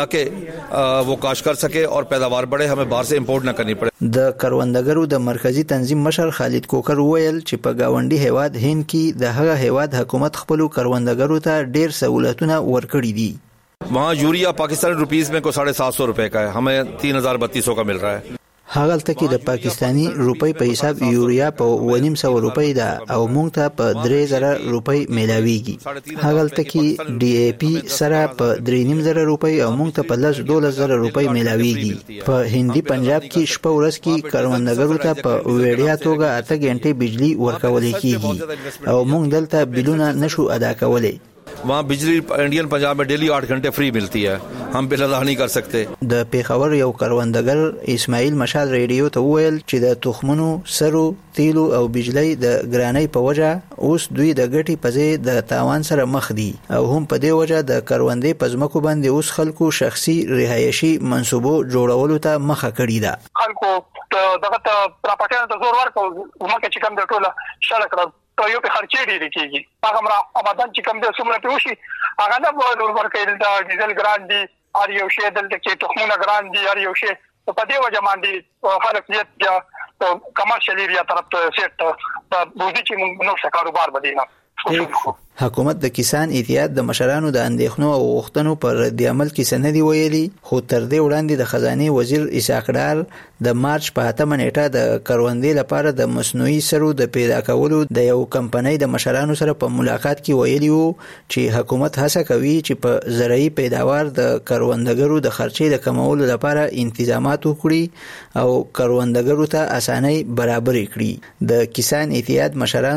ताकि वो काश्त कर सके और पैदावार बढ़े. हमें बाहर से इंपोर्ट न करनी पड़े. د کروندګرو د مرکزی تنظیم مشر خالد کوکر ویل چې په گاونډي هیواد هند کې د هغه هیواد حکومت خپل کروندګرو ته ډیر سہولتونه ورکړي دي. वहाँ यूरिया पाकिस्तानी रुपीस में को साढ़े सात सौ रुपए का है. हमें तीन हजार बत्तीस सौ का मिल रहा है. هغه تکي د پاکستانی روپۍ په حساب یوریا په ونیم سو روپۍ ده او مونږ ته په درې زره روپۍ ملاويږي. هغه تکي ډي اي پی سره په درې نیم زره روپۍ او مونږ ته په لږ دوله زره روپۍ ملاويږي. په هندي پنجاب کې شپه ورځ کې کروندګرو ته په وړیا توګه اته غنټې بجلی ورکول کیږي او مونږ دلته بلونه نشو ادا کولای. वहाँ बिजली इंडियन पंजाब में डेली आठ घंटे फ्री मिलती है. हम बिल अदा नहीं कर सकते. د پیښور یو کروندګر اسماعیل مشال ریډیو ته ویل چې د تخمونو سرو تیلو او بجلی د ګرانۍ په وجه اوس دوی د ګټي په ځای د تاوان سره مخ دي او هم په دې وجه د کروندې په ځمکو باندې اوس خلکو شخصي رهایشي منصوبو جوړولو ته مخه کړې ده. خلکو دغه پراپاټینه د زور ورکو مکه چې کوم د ټوله شړک کړو ته یو په خرچې ډېری کیږي. هغه مرا آبادان چې کوم د سمره پیوشي هغه نه ور ورکې د ډیزل ګران دي ار یو شی دلته کې تخمونه ګران دي ار یو شی په دې وجه باندې خلک یې کمرشل ایریا طرف ته سیټ په بوزي چې نو څه کاروبار بدینه. حکومت د کسان اتحاد د مشرانو د اندېښنو او غوښتنو پر رد عمل کې سندې ویلي خو تر دې وړاندې د خزانه وزیر اسحاق ډار د مارچ په اتمه نیټه د کروندې لپاره د مصنوعي سرو د پیدا کولو د یو کمپنۍ د مشرانو سره په ملاقات کې ویلي وو چې حکومت هڅه کوي چې په زرعي پیداوار د کروندګرو د خرچې د کمولو لپاره تنظیمات وکړي او کروندګرو ته اسانۍ برابر کړي. د کسان اتحاد مشرانو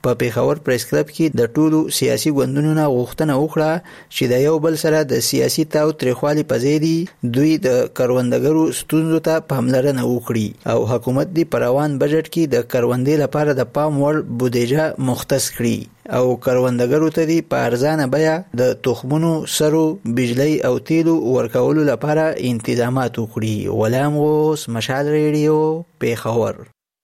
په پیښور پریس کلب کې د ټولو سیاسي ګوندونو نه غوښتنه وکړه چې د یو بل سره د سیاسي تاو تریخوالي په ځای دی دوی د کروندګرو ستونزو ته پاملرنه وکړي او حکومت دی په روان بجټ کې د کروندې لپاره د پام وړ بودیجه مختص کړي او کروندګرو ته دی په ارزانه بیه د تخمونو سرو بجلی او تیلو ورکولو لپاره انتظامات وکړي. غلام غوث، مشال ریډیو، پیښور.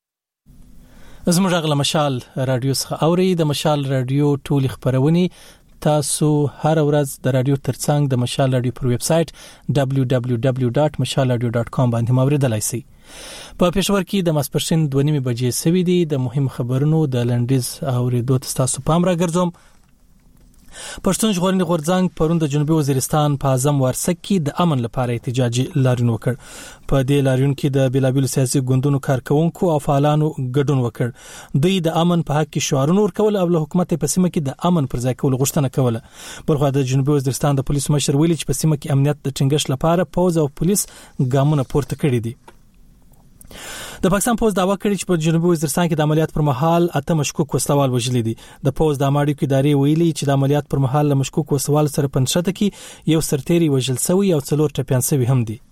زموږ غل مشال رادیو څخه اوري. د مشال رادیو ټول خبرونه تاسو هر ورځ د رادیو ترڅنګ د مشال رادیو پر ویب سټ دبلیو دبلیو دبلیو ډاټ مشال رادیو ډاټ کام باندې موریدلای شئ. په پېښور کې د ماسپښین دوه نیمې بجې سوي دي. د مهم خبرونو د لنډیز اوریدو تاسو پام راګرځوم. پښتون ژغورنې غورځنګ پرون د جنوبي وزیرستان په اعظم وارسک کې د امن لپاره احتجاجي لاریون وکړ. په دې لاریون کې د بیلابیلو سیاسي ګوندونو کارکونکو او فعالانو ګډون وکړ. دوی د امن په حق کې شعارونه ورکول او له حکومت په سیمه کې د امن پر ځای کول غوښتنه کوله. برخوا د جنوبي وزیرستان د پولیسو مشر ویلي چې په سیمه کې امنیت د ټینګښت لپاره پوز او پولیس ګامونه پورته کړي دي. د پاکستان پوز دعوا کړې چې په جنوبي وزیرستان کې د عملیات پر مهال اته مشکوک وسلوال وژل دي. د پوز د اماړي کې ادارې ویلي چې د عملیات پر مهال له مشکوک وسلوال سره پنځه کې یو سرتيري وژل شوی او څلور ټپيان شوی هم دي.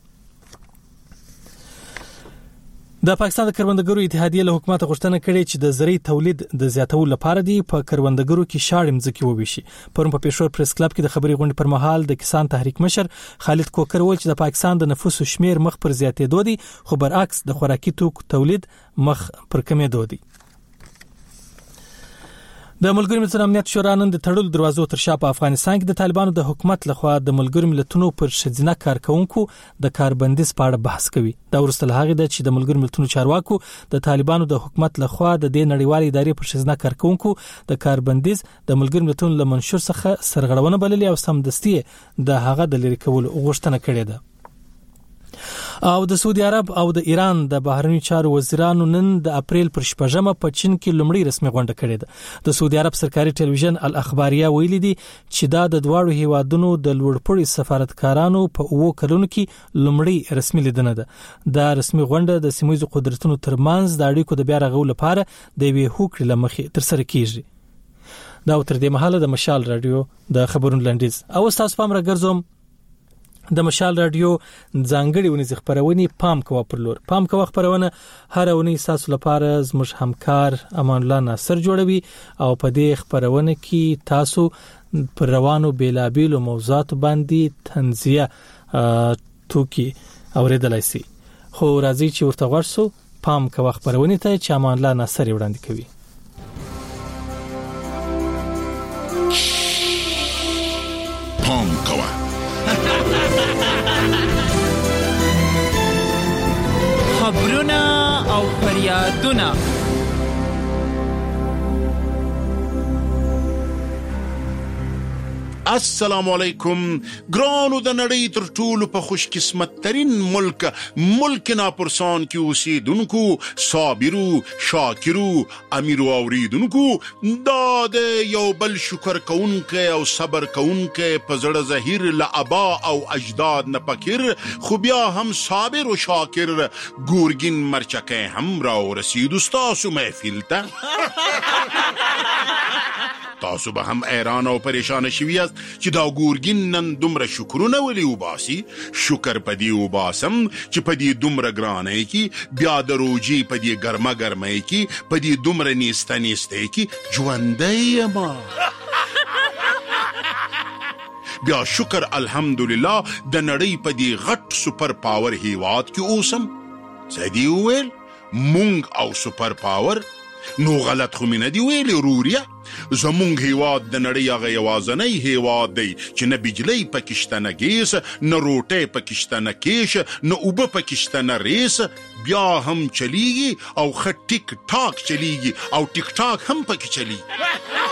د پاکستان د کروندګرو اتحادیه له حکومت غوښتنه کړې چې د زرعي تولید د زیاتولو لپاره دی په کروندګرو کې شاړې مځکې وویشي. پرون په پېښور پریس کلب کې د خبري غونډې پر مهال د کسان تحریک مشر خالد کوکر وویل چې د پاکستان د نفوسو شمیر مخ پر زیاتېدو دي خو برعکس د خوراکي توکو تولید مخ پر کمېدو دي. د ملګرو ملتونو امنیت شورا نن د تړلو دروازو تر شا په افغانستان کې د طالبانو د حکومت لخوا د ملګرو ملتونو پر شذینه کارکونکو د کاربندیز په اړه بحث کوي. دا ورسته له هغه د چې د ملګرو ملتونو چارواکو د طالبانو د حکومت لخوا د دې نړیوال ادارې پر شذینه کارکونکو د کاربندیز د ملګرو ملتونو له منشور څخه سرغړونه بللې او سمدستي د هغه د لری کولو غوښتنه کړې ده. او د سعودي عرب او د ایران د بهرنیو چارو وزیرانو نن د اپریل پر شپږمه په چین کې لومړی رسمي غونډه کړې ده. د سعودي عرب سرکاري ټلویزیون الاخباریه ویلي دي چې دا د دواړو هیوادونو د لوړپوړي سفارتکارانو په اوو کلونو کې لومړی رسمي لیدنه ده. دا رسمي غونډه د سیمایي قدرتونو ترمنځ د اړیکو د بیا رغولو لپاره د یوې هوکړې لمخې تر سره کیږي. دا تر دې مهاله د مشال رادیو د خبرونو لنډیز او تاسو پام راګرځوم. د مشال رادیو ځانګړي ونې خبرونه پام کوه پر لور پام کوه خبرونه هر ونې تاسو لپاره زموږ همکار امان الله ناصر جوړوي او په دې خبرونه کې تاسو پر روانو بیلابیلو موضوعات باندې تنزیه توکي اوریدلای شئ. خو راځي چې ورته ورسو پام کوه خبرونه ته چې امان الله ناصر وړاندې کوي. پام کوه خبرونه او فریادونه السلام علیکم ګرانو د نړۍ تر ټولو په خوش قسمت ترين ملک ملک ناپرسان کې اوسیدونکو صابرو شاکرو امیرو اوریدونکو دا د یو بل شکر کوونکې او صبر کوونکې په زړه ظاهر له ابا او اجداد نه فکر خو بیا هم صابر او شاکر ګورګین مرچکه هم را ورسید تاسو محفل ته تاسو به هم ایران او پریشان شوی است چې دا ګورګین نن دومره شکرونه ولې وباسي. شکر پدی وباسم چې پدی دومره ګرانه کی بیا د روجي پدی ګرمه ګرمه کی پدی دومره نیسته نیسته کی ژوندۍ ما بیا شکر الحمدلله د نړۍ پدی غټ سپر پاور هیواد کې اوسم. زدی ویل مونږ او سپر پاور نو غلط خو مینه دی ویلی روریا. زمونږ هیواد د نړۍ هغه یوازنی هیواد دی چې نه بجلی پکشته نه ګیس نه روټۍ پکشته نه کیش نه اوبه پکشته نه ریس بیا هم چلیږي او ښه ټیک ټاک چلیږي او ټیک ټاک هم پکې چلیږي.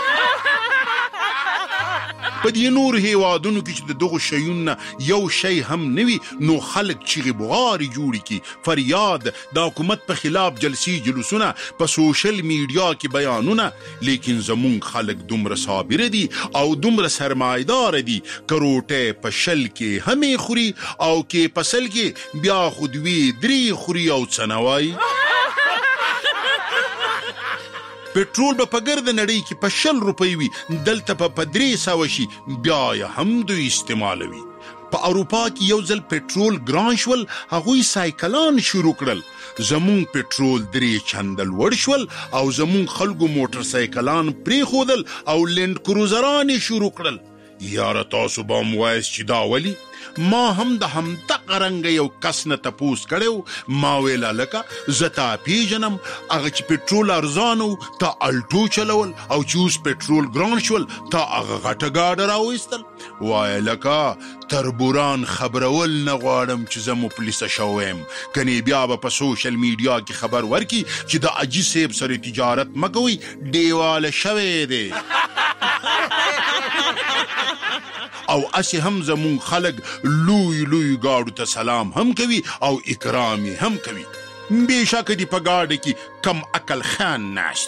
په دې نور هیوادونو کې چې د دغو شیونو یو شی هم نوي نو خلک چیغې بغارې جوړې کی فریاد د حکومت په خلاف جلسي جلوسونه په سوشل میډیا کې بیانونه. لیکن زمونږ خلک دومره صابر دي او دومره سرمایدار دي کروټه په شل کې همې خوري او کې پسل کې بیا خودوي درې خوري او څنوي. پټرول به په ګرد نړۍ کې په شل روپۍ وي، دلته په په درې سوه شي، بیا یې هم دوی استعمالوي. په اروپا کې یو ځل پټرول ګران شول، هغوی سایکلان شروع کړل. زمون پټرول درې چنده لوړ شول او زمون خلکو موټر سایکلان پرېښودل او لینډ کروزران یې شروع کړل. یاره تاسو به هم وایاست چې دا ولي؟ ما هم د همدغه رنګه یو کس نه تپوس کړی، ما ویل هلکه زه تا پیژنم، هغه چې پټرول ارزان و تا الټو چلول، او چې اوس پټرول ګران شول تا هغه غټه ګاډه راویستل. وایه لکه تربوران خبرول نه غواړم چې زه مفلسه شوی یم، کنې بیا به په سوشل میډیا کې خبر ورکي چې د اجي صاحب سره تجارت مه کوئ، ډیواله شوی دی. او اسی هم زمون خلق لوی لوی گاڑو تا سلام هم کوي او اکرامی هم کوي. بیشک دی پا گاڑی کی کم اکل خان ناشت.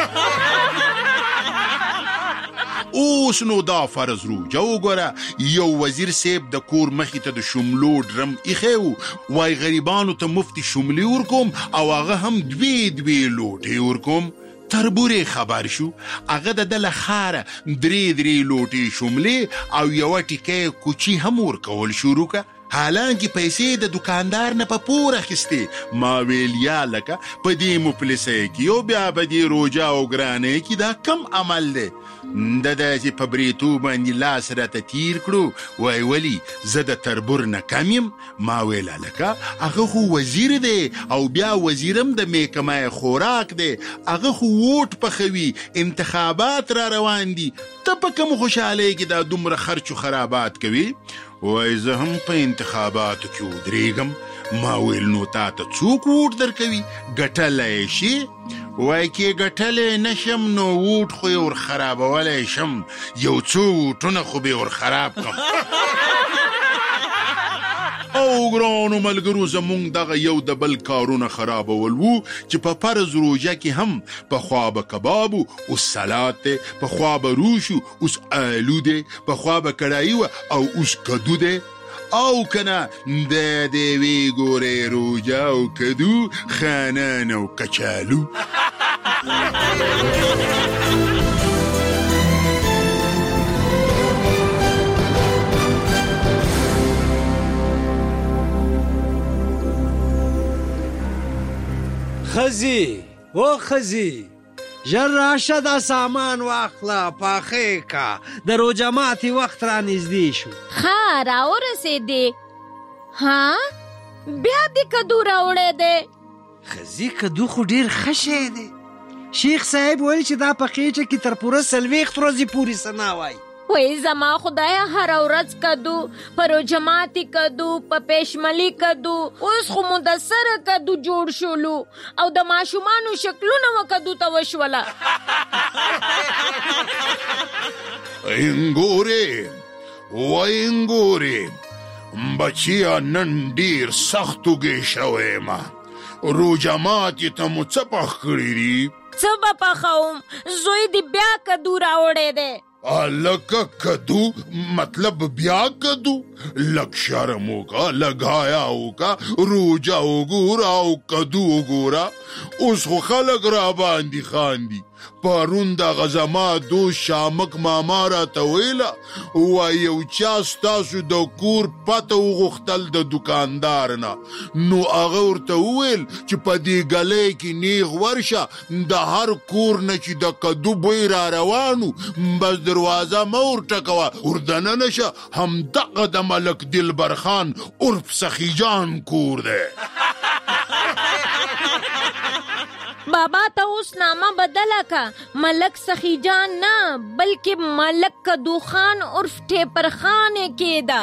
اوس نو دا فرض رو جو گورا یو وزیر سیب د کور مخی تا د شملو درم ایخیو، وای غریبانو تا مفتی شملی ورکوم او آغا هم دوی دوی لوٹی ورکوم. تربوری خبر شو، هغه د دل خاره درې درې لوټې شملې او یوه ټیکه کوچي هم ورکول شروع که. حالانکه پیسې د دکاندار نه په پور اخیستې. ما ویل یا لکه په دې مفلسۍ کې او بیا په دې روجا او ګرانۍ کې دا کم عمل دی؟ د داسې په بریتو باندې لاس راته تیر کړو، وای ولي زه د تربور نه کم یم؟ ما ویل هلکه هغه خو وزیر دی او بیا وزیرم د محکمه خوراک دی، هغه خو ووټ پخوي، انتخابات را روان دي، ته په کوم خوشحالۍ کې دا دومره خرچ و خرابات کوي؟ وای زه هم په انتخاباتو کې ودرېږم. ما ویل نو تا ته څوک ووټ درکوي؟ ګټلی شي؟ وای کې ګټلی نشم نو ووټ خو یې ور خرابولی شم، یو څو ووټونه خو به ور خراب کم. او ګرانو ملګرو زمونږ دغه یو د بل کارونه خرابول وو چې په فرض روژه کې هم پخوا به کباب و، اوس سلات دی، پخوا به روش و، اوس آلو دی، پخوا به کړایي وه او اوس کدو دی. او کنه د دیوی ګورې روژه او کدو، خانان او کچالو. خزی و خزی ژر راشه دا سامان واخله، پاخې کا د روژه ماتي وخت را نږدې شو. ښه راورسېدې؟ ها بیا دې کدو راوړی دی؟ خزی کدو خو ډېر ښه شی دی. شیخ صاحب ویل چې دا په خېټه کې تر پوره څلوېښت ورځې پورې ثنا وایي. وای زما خدایا هر ورځ کدو، په روژه ماتي کدو، په پېشملي کدو، اوس خو مدثره کدو جوړ شولو او د ماشومانو شکلونه و کدو ته وشوله. انګورې وای انګورې بچیا نن ډېر سخت وږی شوی ما، روژه ماتي ته مو څه پخ کړي دي؟ څه به پخوم، زوی دې بیا کدو راوړی دی. لکه کدو مطلب بیا کدو؟ لگ شرم ہوگا، لگایا ہوگا، روجا وګورا او کدو وګورا. اوس خو خلک را باندې خاندي. پرون دغه زما دوست شامک ماما راته ویله، وایي یو چا ستاسو د کور پته وغوښتل د دکاندار نه، نو هغه ورته وویل چې په دې ګلۍ کې نیغ ورشه، د هر کور نه چې د کدو بوی را روانو، بس دروازه مه ورټکوه، وردننه شه، همدغه د ملک دلبر خان عرف سخي جان کور دی. بابا ته اوس نامه بدله کا، ملک سخی جان نه بلکې ملک کدو خان عرف ټیپر خان کېده.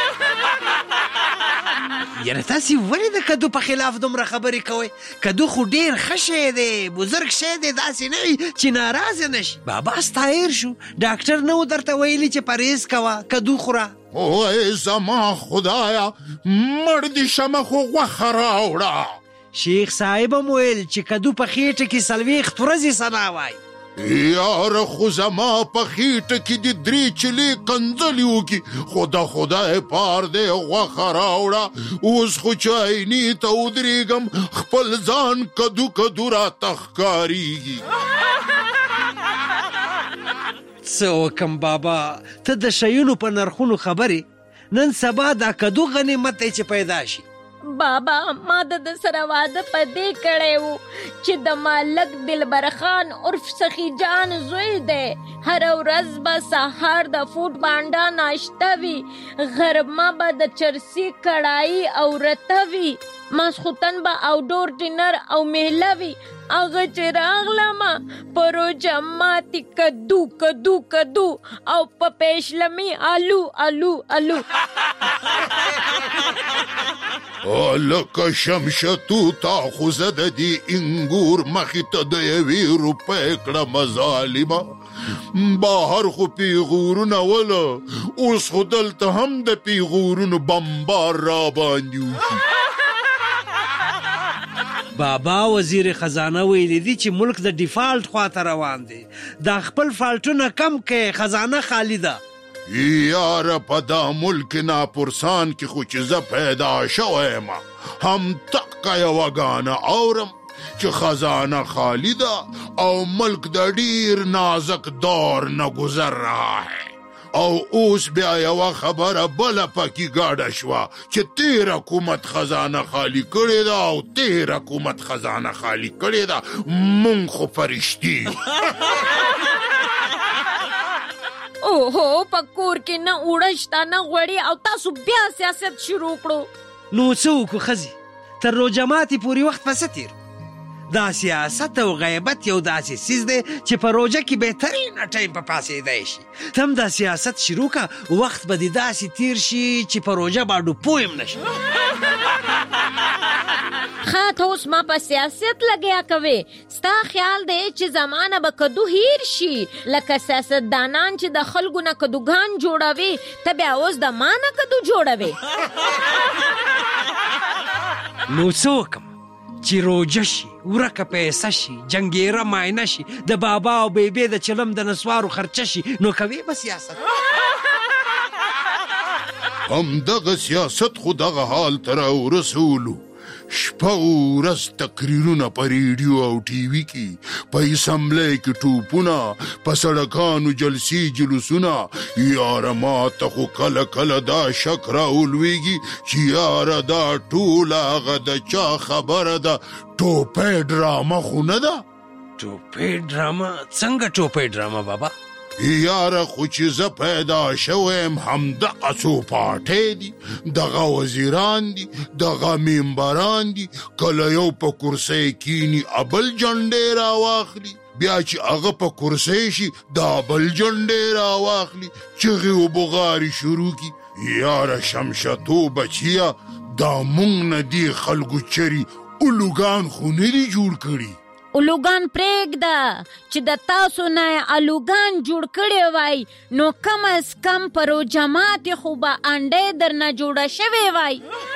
یعنې تاسې ولې د کدو په خلاف دومره خبرې کوئ؟ کدو خو ډېر ښه شی دی، بزرګ شی دی، داسې نه وي چې ناراضه نه شي. بابا ستایر شو، ډاکټر نه و درته ویلي چې پرهیز کوه، کدو خوره. اوه زما خدایا مړ دې شمه خو غوښه راوړه. شیخ صاحب هم ویل چې کدو په خېټه کې څلوېښت ورځې ثنا وایي. یاره خو زما په خېټه کې د درې چلې کنځلې وکړي، خو د خدای پار دی غوښه راوړه. اوس خو چې عینې ته ودرېږم خپل ځان کدو کدو راته ښکارېږي. څه وکم بابا، ته د شیونو په نرخونو خبرې، نن سبا دا کدو غنیمت دی چې پیدا شي. بابا ما د سره واده په دې کړی وو چې د مالک دلبر خان عرف سخی جان زوی دی. هر ورځ به سهار د فوټ بانډا ناشته وي، غرمه به د چرسي کړایي او رته وي، ماسخوتن به آوټډور ډینر او میله وي. هغه چې راغلمه په روژه ماتې کدو کدو کدو او په پیشلمي آلو آلو آلو. لکه شمشتو تا خو زه د دې انګور مخې ته د یوې روپۍ کړمه ظالمه. بهر خو پیغورونه وله، اوس خو دلته هم د پیغورونو بمبار را باندې وشي. بابا وزیر خزانه ویلی دی چې ملک د ډیفالټ خواته روان دی. دا خپل فالټونه کم کې، خزانه خالی ده. یاره په دا ملک ناپرسان کې خو چې زه پیدا شویم هم تقه یوه ګانه اورم چې خزانه خالی ده او ملک د ډیر نازک دور نه گذر رها ہے. او اوس بیا یوه خبره بله پکې ګاډه شوه چې تیر حکومت خزانه خالی کړې ده او تیر حکومت خزانه خالی کړې ده. مونږ خو فرشتي اوهو په کور کې نه اوړه شته نه غوړي او تاسو بیا سیاست شروع کړو. نو څه وکړو ښځې، تر روژه ماتې پورې وخت پسې تیر. دا سیاست او غیبت یو داسې څیز دی چې په روژه کې بهترینه ټایم په پاسېدی شي. ته هم دا سیاست شروع که، وخت به دې داسې تیر شي چې په روژه به ډوپو هم نه شي. ښه ته اوس ما په سیاست لګیا کوې. ستا خیال دی چې زمانه به کدو هیر شي لکه سیاستدانان چې د خلکو نه کدوګان جوړوي، ته بیا اوس د ما نه کدو جوړوي. نو څه وکم چې روژه شي، ورکه پیسه شي، جنګیره معاینه شي، د بابا او بیبي د چلم د نسوارو خرچه شي، نو کوي به سیاست. همدغه سیاست خو دغه حال ته راورسولو. شپه ورځ تقریرونه په ریډیو او ټي وي کې، په اسمبلی کې ټوپونه، په سړکانو جلسې جلوسونه. یاره ما ته خو کله کله دا شک راولویږي چې یاره دا ټوله هغه د چا خبره ده، ټوپۍ ډرامه خو نه ده. ټوپۍ ډرامه؟ څنګه ټوپۍ ډرامه بابا؟ یاره خو چې زه پیدا شویم همدغه څو پاټۍ دي، دغه وزیران دي، دغه ممبران دي. کله یو په کرسۍ کینی ابل جنډې راواخلي، بیا چې هغه په کرسۍ شي دا بل جنډې راواخلي، چغې و بغارې شروع کی. یاره شمشتو بچیه، دا مونږ نه دي خلکو چرې الوګان خو نه دي جوړ کړي. الوګان پرېږده چې د تاسو نه الوګان جوړ کړی وای، نو کم از کم په روژه ماتې خو به انډۍ درنه جوړه شوې وای.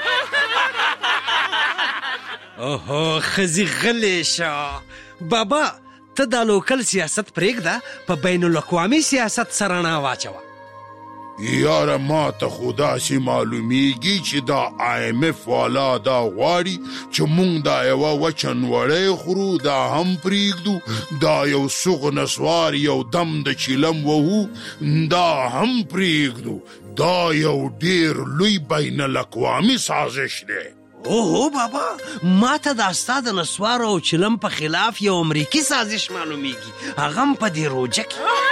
اوهو ښځې غلې شه. بابا ته دا لوکل سیاست پرېږده، په بین الاقوامي سیاست سره رڼا واچوه. یاره ما ته خو داسې معلومیږي چې دا آی ایم اف والا دا غواړي چې مونږ دا یوه وچه نوړی خورو، دا هم پرېږدو، دا یو سوغ نسوار یو دم د چیلم وهو دا هم پرېږدو. دا یو ډیر لوی بین الاقوامي سازش دی. اوهو بابا، ما ته دا ستا د نسوارو او چلم په خلاف یو امریکي سازش معلومیږي، هغه هم په دې روژه کې.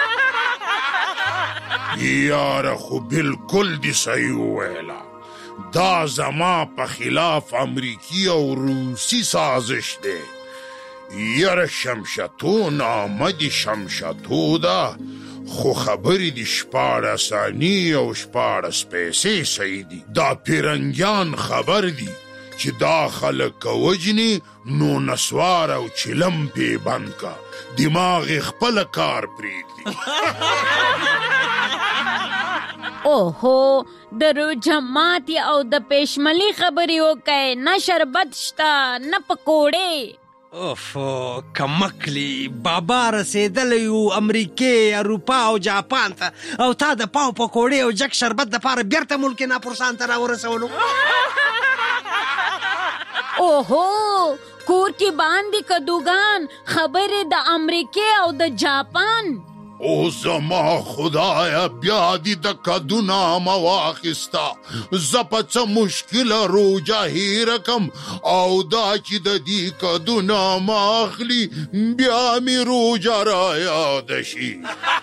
یاره خو بالکل دی صحیح وویله، دا زما په خلاف امریکي او روسی سازش دی. یاره شمشتو نامه دی شمشتو ده، خو خبرې دی شپاړس اني او شپاړس پیسې صحیح دی. دا پیرنګیان خبر دی چې دا خلک وجني، نو نسوار او چلم پی بند کا، دماغ خپل کار پرېږدي. اوهو د روژه ماتې او د پیشملي خبرې وکئ، نه شربت شته نه پکوړې. اوفو کمکلی، بابا رسیدلی یو امریکې، اروپا او جاپان ته، او تا د پاو پکوړې او جک شربت دپاره بیرته ملک ناپرسان ته راورسولو. اوهو کور کې باندې کدوګان، خبرې د امریکې او د جاپان. او زما خدایا بیا دې د کدو نامه واخیستا زه په څه مشکله روجه هیره کم او دا چې د دې کدو نامه اخلي بیا مې روجه رایاده شي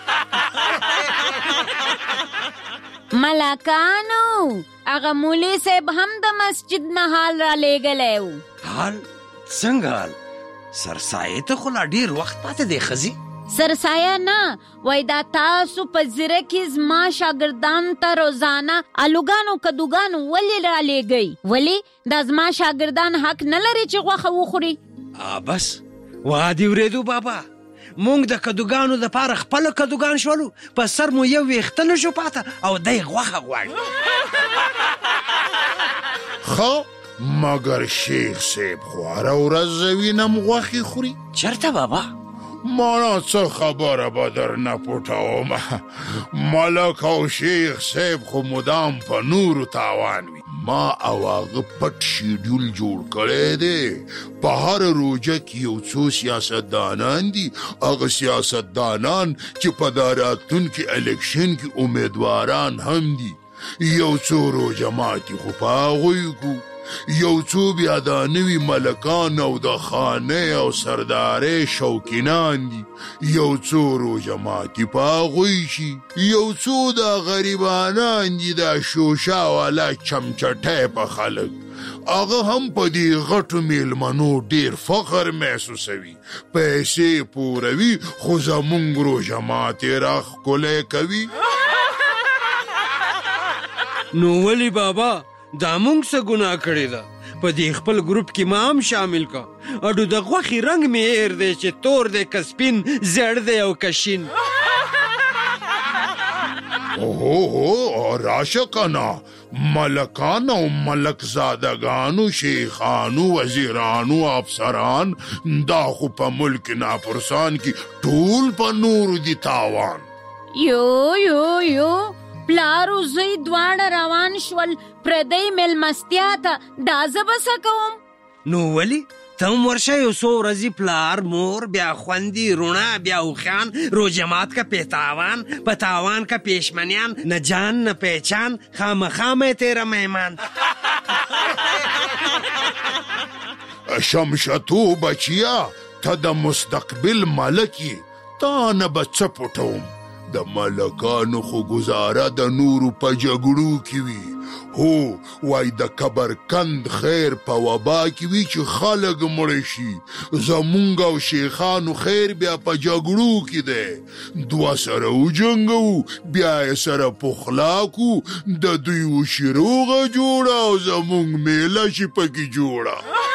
ملکانو هغه مولوي صاحب هم د مسجد نه حال را لېږلی و حال څنګه حال سرسایې ته خو لا ډېر وخت پاتې دی ښځې سرسایه نه وای دا تاسو په زیره کې زما شاګردانو ته روزانه الوګانو کدوګانو ولې را لېږئ ولې دا زما شاګردان حق نه لري چې غوښه وخوري بس وا دې ورېدو بابا مونږ د کدوګانو دپاره خپله کدوګان شولو په سر مو یو ویښته نه شو پاته او دی غوښه غواړي ښه مګر شیخ صاحب خو هره ورځ زه وینم غوښې خوري چېرته بابا مانا څه خبره به درنه پټوم ملک او شیخ صاحب خو مدام په نورو تاوان وي ما او هغه پټ شیډیول جوړ کړی دی په هره روجه کې یو څو سیاستدانان دي هغه سیاستدانان چې په دا راتلونکي الیکشن کې امیدواران هم دي یو څو روجه ماتې خو په هغوی کو یو څو بیا دا نوي ملکان او د خانې او سردارې شوکینان دي یو څو روژه ماتې په هغوی شي یو څو دا غریبانان دي دا شوشه والا چمچټی په خلک هغه هم په دې غټو میلمنو ډېر فخر محسوسوي پیسې پوروي خو زمونږ روژه ماتې راښکلی کوي نو ولې بابا دا مونږ څه ګناه کړې ده په دې خپل ګروپ کې ما هم شامل کا اډو د غوښې رنګ مې هیر دی چې تور دی که سپین زیړ دی او که شین اوهو راشه کنه ملکان او ملک زادگانو شیخانو وزیرانو افسران دا خو په ملک ناپرسان کې ټول په نورو دي تاوان یو یو یو پلار او زوی دواړه روان شول پردی میلمستیا ته دا زه به څه کوم نو ولې ته هم ورشه یو څو ورځې پلار مور بیا خوندي روڼه بیا اوښیان روژه مات که پیتاوان په تاوان که پیشمنیان نه جان نه پیچان خامخا مې تیره مهمان شمشتو بچیا ته د مستقبل ملکی تا نه به څه پټوم د ملکانو خو گزاره د نورو په جګړو کې وي هو وای د کبرکند خیر په وبا کې وي چې خلک مړه شي زمونږ او شیخانو خیر بیا په جګړو کې دی دوه سره وجنګو بیا یې سره پخلا کو د دوی وشي روغه جوړه او زمونږ میله شي پکې جوړه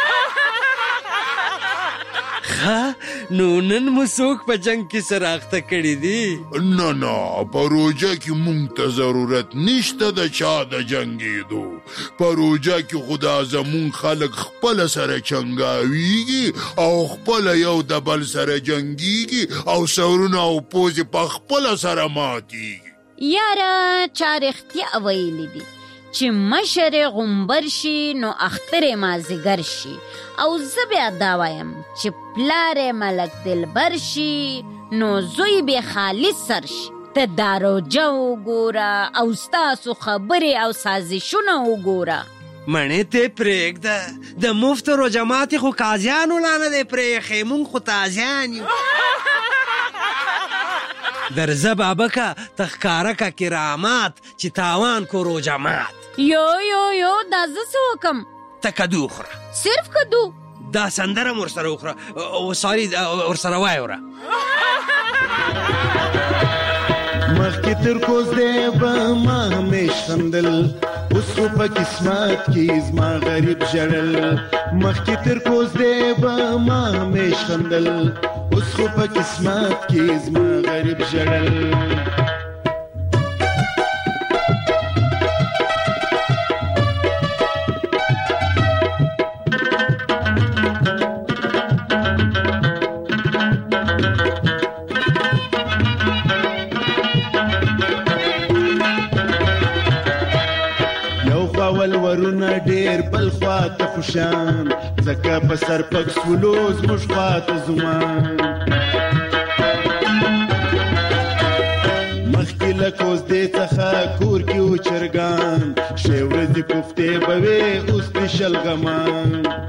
نو نن مو څوک په جنگ کې سره اخته کړي دي نه نه په روژه کې مونږ ته ضرورت نشته د چا د جنګېدو په روژه کې خدا زمونږ خلک خپله سره چنګاویږي او خپله یو د بل سره جنګیږي او سرونه او پوزې په خپله سره ماتیږي یاره چا رښتیا ویلي دي چې مشر غومبر شي نو اختر مازیګر شي او زه بیا دا وایم چې پلار ملک دلبر شي نو زوی به خالص سر شي ته دا روژه وګوره او ستاسو خبرې او سازشونه وګوره مڼې ته پرېږده د مفت روژه ماتې خو قاضیانو لا نه دی پرېښی مونږ خو تازیان یو درځه بابکه ته ښکاره که کرامات چې تاوان کو روژه مات یو یو یو دا زه څه وکم ته کدو وخوره صرف کدو دا سندره م ورسره وخوره ساري ورسره وایوره مخکې تر کوز دی به ما همیش خندل اوس خو په قسمت کې زما غریب ژړل مخکې تر کوز دی به ما همیش خندل اوس خو په قسمت کې زما غریب ژړل ورونه ډېر بل خواته خوشان ځکه په سر پک سولو زموږ خواته زمان کوزدې څخه کور کې و چرګان شی ورځې کوفتې به وې اوس دې شلغمان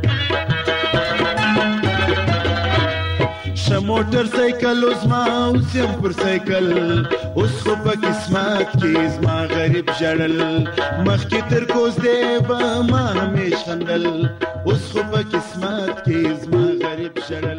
شه موټر سایکل اوس ما اوس یم پر سایکل اوس خو په قسمت کې زما غریب ژړل مخکې تر کوزدې به ما همیش خندل اوس خو په قسمت کې زما غریب ژړل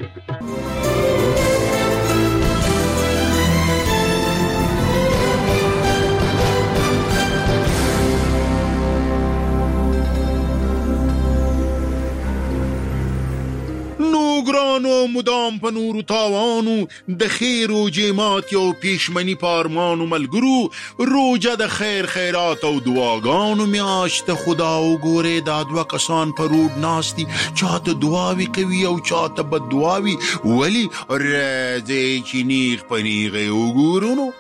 ګرانو مدام په نورو تاوانو د خیر و جیمات یو پیشمنی پارمانو ملګرو روجه د خیر خیرات او دعاګانو میاشت خدا وګوره دا دوه کسان په روډ ناستي چاته دعاوي کوي او چاته بد دعاوي ولی راځي چې نیغ په نیغه وګورو نو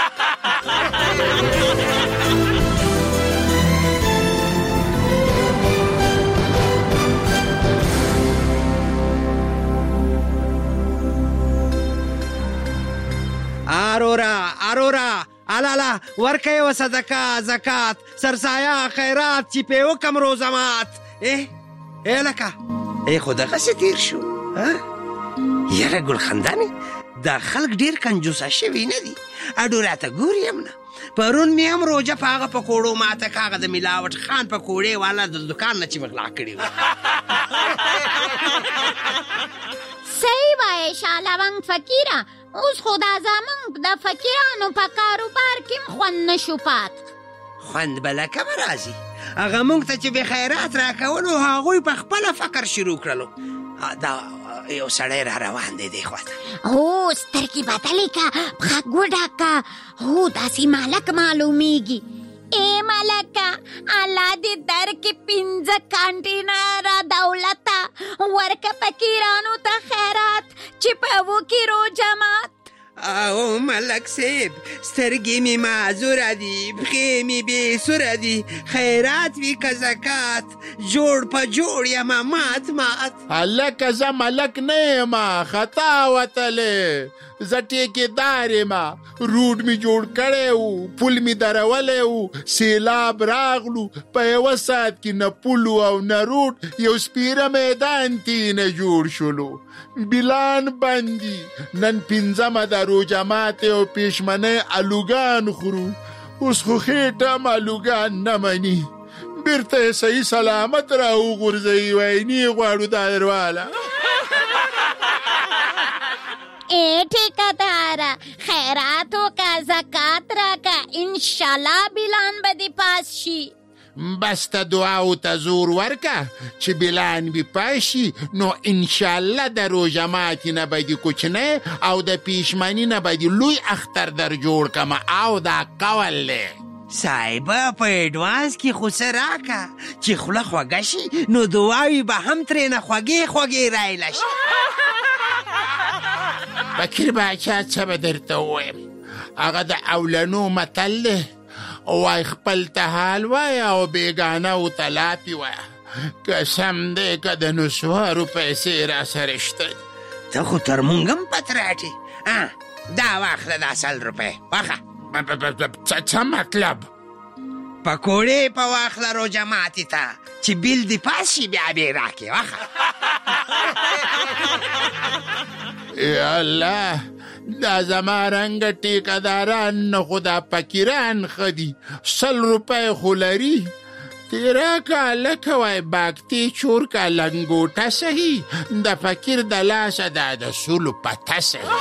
آرورا آرورا الالا ورکه و صدقه زکات سرسایه خیرات چې په وکم روزمات اه اه لکه ای خو دغه څه تیر شو یاره ګل خندانې دا خلک ډیر کنجوسه شوي نه دي اډو راته ګوري هم نه پرون مې هم روجه په هغه پکوړو ماته کاغه د ملاوټ خان پکوړې والا د دکان نه چې مغلا کړي صحیح وایې شاه لونګ فقیره اوس خدا زمونږ د فقیرانو په کاروبار کې خوند نشو پات خوند به لکه به راځي هغه موږ ته چې به خیرات راکولو هغوی په خپله فکر شروع کړلو دا یو سړی را روان دی دی خواته هو سترګې بدلې که پښه ګوډه که هو داسې مالک معلومیږي ای ملکه الله دې درکې پنځه کانټینره دولته ورکه فقیرانو ته خیرات چې په وکړي روژه مات او ملک صاحب سترګې مې معذوره دي پښې مې بې سوره دي خیرات وي که زکات جوړ په جوړ یمه مات مات هلکه زه ملک نه یمه خطا وتلې زه ټیکېدار یمه روډ مې جوړ کړی و پل مې درولی و سیلاب راغلو په یوه ساعت کې نه پل او نه روډ یو سپیره میدان تینه جوړ شولو بلان بندي نن پنځمه د روژه ماتې او پیشمنۍ الوګان خورو اوس خو خېټه هم الوګان نه مني بیرته یې صحیح سلامت را وغورځوي وینې غواړو دا درواله ای ټیکهداره خیرات وکړه زکات راکړه انشاءالله بلان به دې پاس شي بس ته دعاو ته زور ورکه چې بلان بی پاشي نو انشاءالله د روژه ماتې نه به دې کوچنی او د پیشمني نه به دې لوی اختر در جوړ کمه او دا قول دی صاحبه په اډوانس کې خو څه راکه چې خوله خوږه شي نو دعاوې به هم ترېنه خوږې خوږې رایله شي فقیر باچا څه به درته ووایم هغه د اولنو متل دی وای خپل ته حال وایه او بیګانه و تلاپي وایه قسم دی که د نسوارو پیسې را سره شته ته خو تر مونږ هم پت راټې دا واخله دا سل روپۍ واخه څه مطلب پکوړې په واخله روژه ماتې ته چې بیل دې پاس شي بیا بې راکې واخه یا الله دا زما رنګه ټیکهداران نه خو دا فقیران ښه دي سل روپۍ خو لري تیرا که لکه وای باکتی چور که لنګوټه صحیح د فقیر د لاسه دا د سلو پته صحیح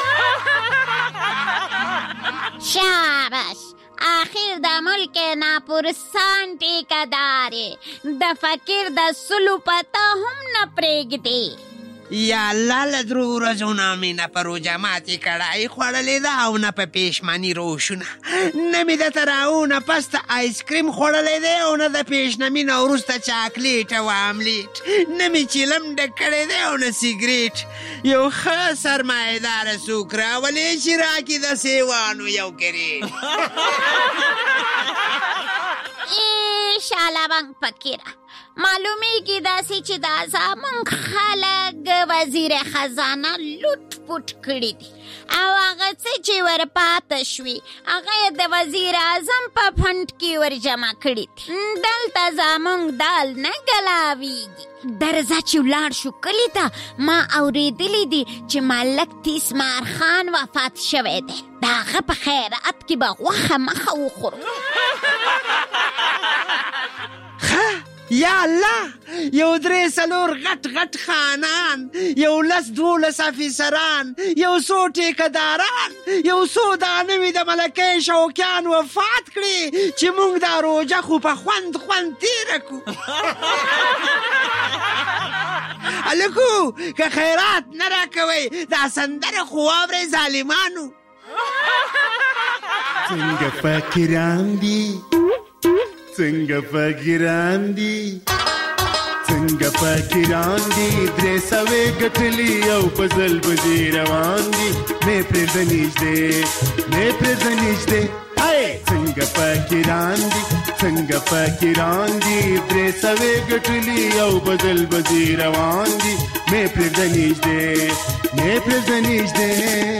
شاباش آخر د ملک ناپرسان ټیکهدارې د فقیر د سلو پته هم نه پرېږدي یا الله له درو ورځو نه مې نه په روژه ماتې کړای خوړلې ده او نه په پیشمني روشونه نه مې درته راونه پسته آیسکریم خوړلی دی او نه د پیشنمي نه وروسته چاکلیټ او املیټ نه مې چیلم ډک کړی دی او نه سیګریټ یو ښه سرمایهداره څوک راولې چې راکړي د سیوانو یو کرېټ ای شاه لونګ فقیره معلومیږي داسې چې دا زموږ خلک وزیر خزانه لوټ پوټ کړي دي او هغه څه چې ورپاته شوي هغه یې د وزیر اعظم په فنډ کې ورجمع کړي دي. دلته زموږ دال نه ګلاویږي. درځه چې ولاړ شو کلي ته. ما اورېدلی دي چې ملک تیسمار خان وفات شوی دی. د هغه په خیرات کې به غوښه مخه وخورو. یا الله، یو درې څلور غټ غټ خانان، یو لس دولس افیسران، یو څو ټیکهداران، یو څو دانه وي د ملکې شوقیان وفات کړي چې موږ دا روژه خو په خوند خوند تېره کړو. هلکو که خیرات نه راکوئ دا سندره خو واورئ ظالمانو. څنګه فقیران دي، څنګه فقیران دي، څنګه فقیران دي، درې سوې ګټلي او په ځل بځې روان دي. مې پرېږده نږدې، مې پرېږده نږدې، څنګه فقیران دي، څنګه فقیران دي، درې سوې ګټلي او په ځل بځې روان دي. مې پرېږده نږدې، مې پرېږده نږدې.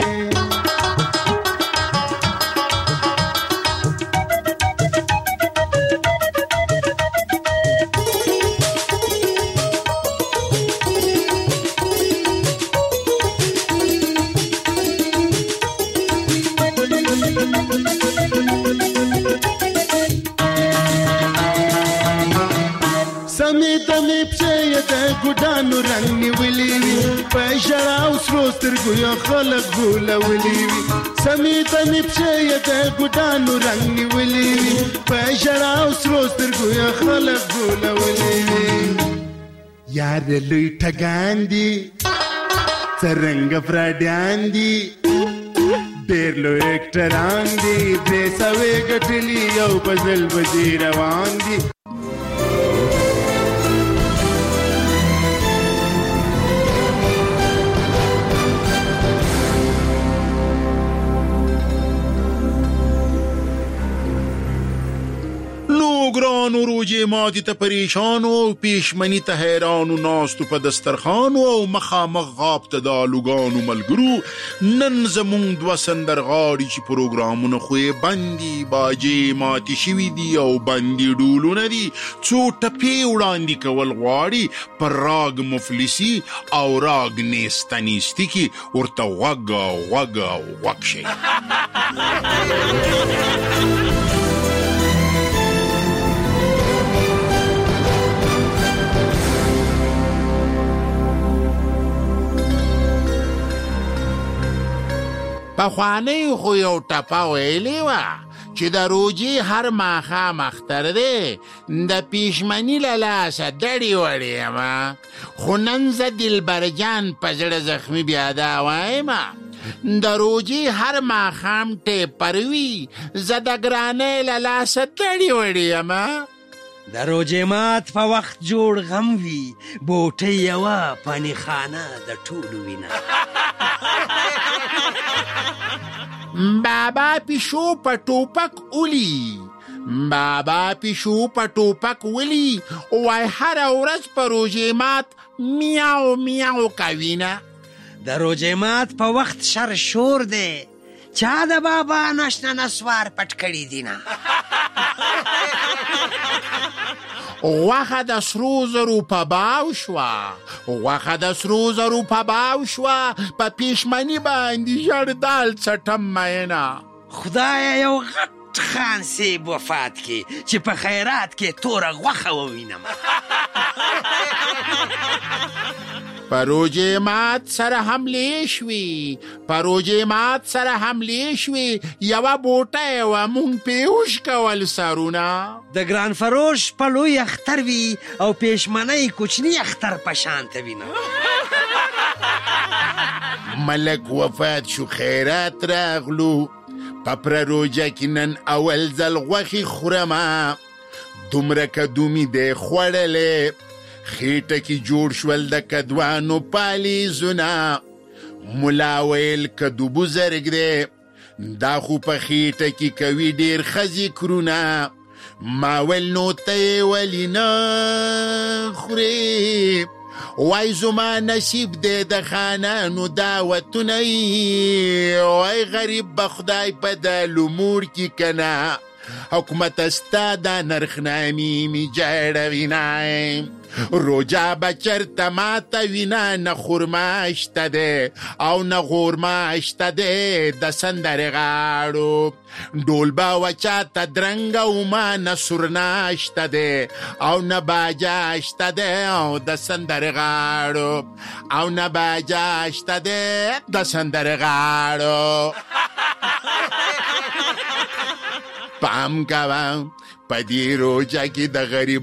ګډانو رنګ نیولې وي په ژړا او سرو سترګو یو خلک غولولي وي. سمې تمې پښې یې د ګډانو رنګ نیولې وي په ژړا او سرو سترګو یو خلک غولولي وي. یار لوی ټګان دي، څرنګه فراډیان دي، ډېر لوی اکټران دي، درې سوې ګټلي او په ځل بځې روان دي. ګرانو روژې ماتې ته پریشانو او پیشمني ته حیرانو ناستو په دسترخوانو او مخامخ غاب ته د الوګانو ملګرو. نن زمونږ دوه سندرغاړي چې پروګرامونه خو یې بند دي، باجې ماتې شوي دي او بندي ډولونه دي، څو ټپې وړاندې کول غواړي پر راګ مفلسي او راګ نیسته نیستي کې ورته غوږ او غوږ او غوږ شي. پخوانی خو یو ټپه ویلې وه چې د روژې هر ماښام اختر دی، د پیشمني له لاسه دړې وړې یمه، خو نن زه دلبرجان په زړه زخمي بیا دا وایمه، د روژې هر ماښام ټیپر وي، زه د ګرانۍ له لاسه دړې وړې یمه. د روژې مات په وخت جوړ غم وي، بوټۍ یوه پنې خانه د ټولو وینه. بابا پیشو په ټوپک اولی، بابا پیشو په ټوپک ولی، وای هره ورځ په روژې مات میاو میاو کوینه. د روژې مات په وخت شر شور دی، چا د بابا نشنه نسوار پټ کړي دینه. غوښه د سرو زرو په باو شوه، غوښه د سرو زرو په باو شوه، په پیشمني باندې ژړ دال څټم مینه. خدایه یو غټ خان صیب وفات کې چې په خیرات کې توره غوښه ووینم. په روژې مات سره حملې شوې، په روژې مات سره حملې شوې، یوه بوټه یې وه مونږ پې وشکول سرونه. د ګران فروش په لوی اختر وي او پیشمنۍ کوچني اختر په شانته وینه. ملک وفات شو خیرات راغلو، په پره روژه کې نن اول ځل غوښې خورمه، دومره کدو مې دی خوړلې، خیټه کې جوړ شول د کدوانو پالیزونه. ملا ویل کدو بزرګ دی، دا خو په خیټه کې کوي ډېر ښه ذکرونه، ما ول نو ته ولی نه خوري وای زما نصیب دې د خانانو دعوتونه وای غریب به خدای په د لمور کې کنا حکومت استا د نرخنامي می جړوي نه روجا بچرته ماته وینا نه خورما شته ده او نه غورما شته ده د سندرې غاړو ډول با وچاته درنګ او ما نه سورنا شته ده او نه باجا شته ده او د سندرې غاړو او نه باجا شته ده د سندرې غاړو پام کوه په دې روجا کې د غریب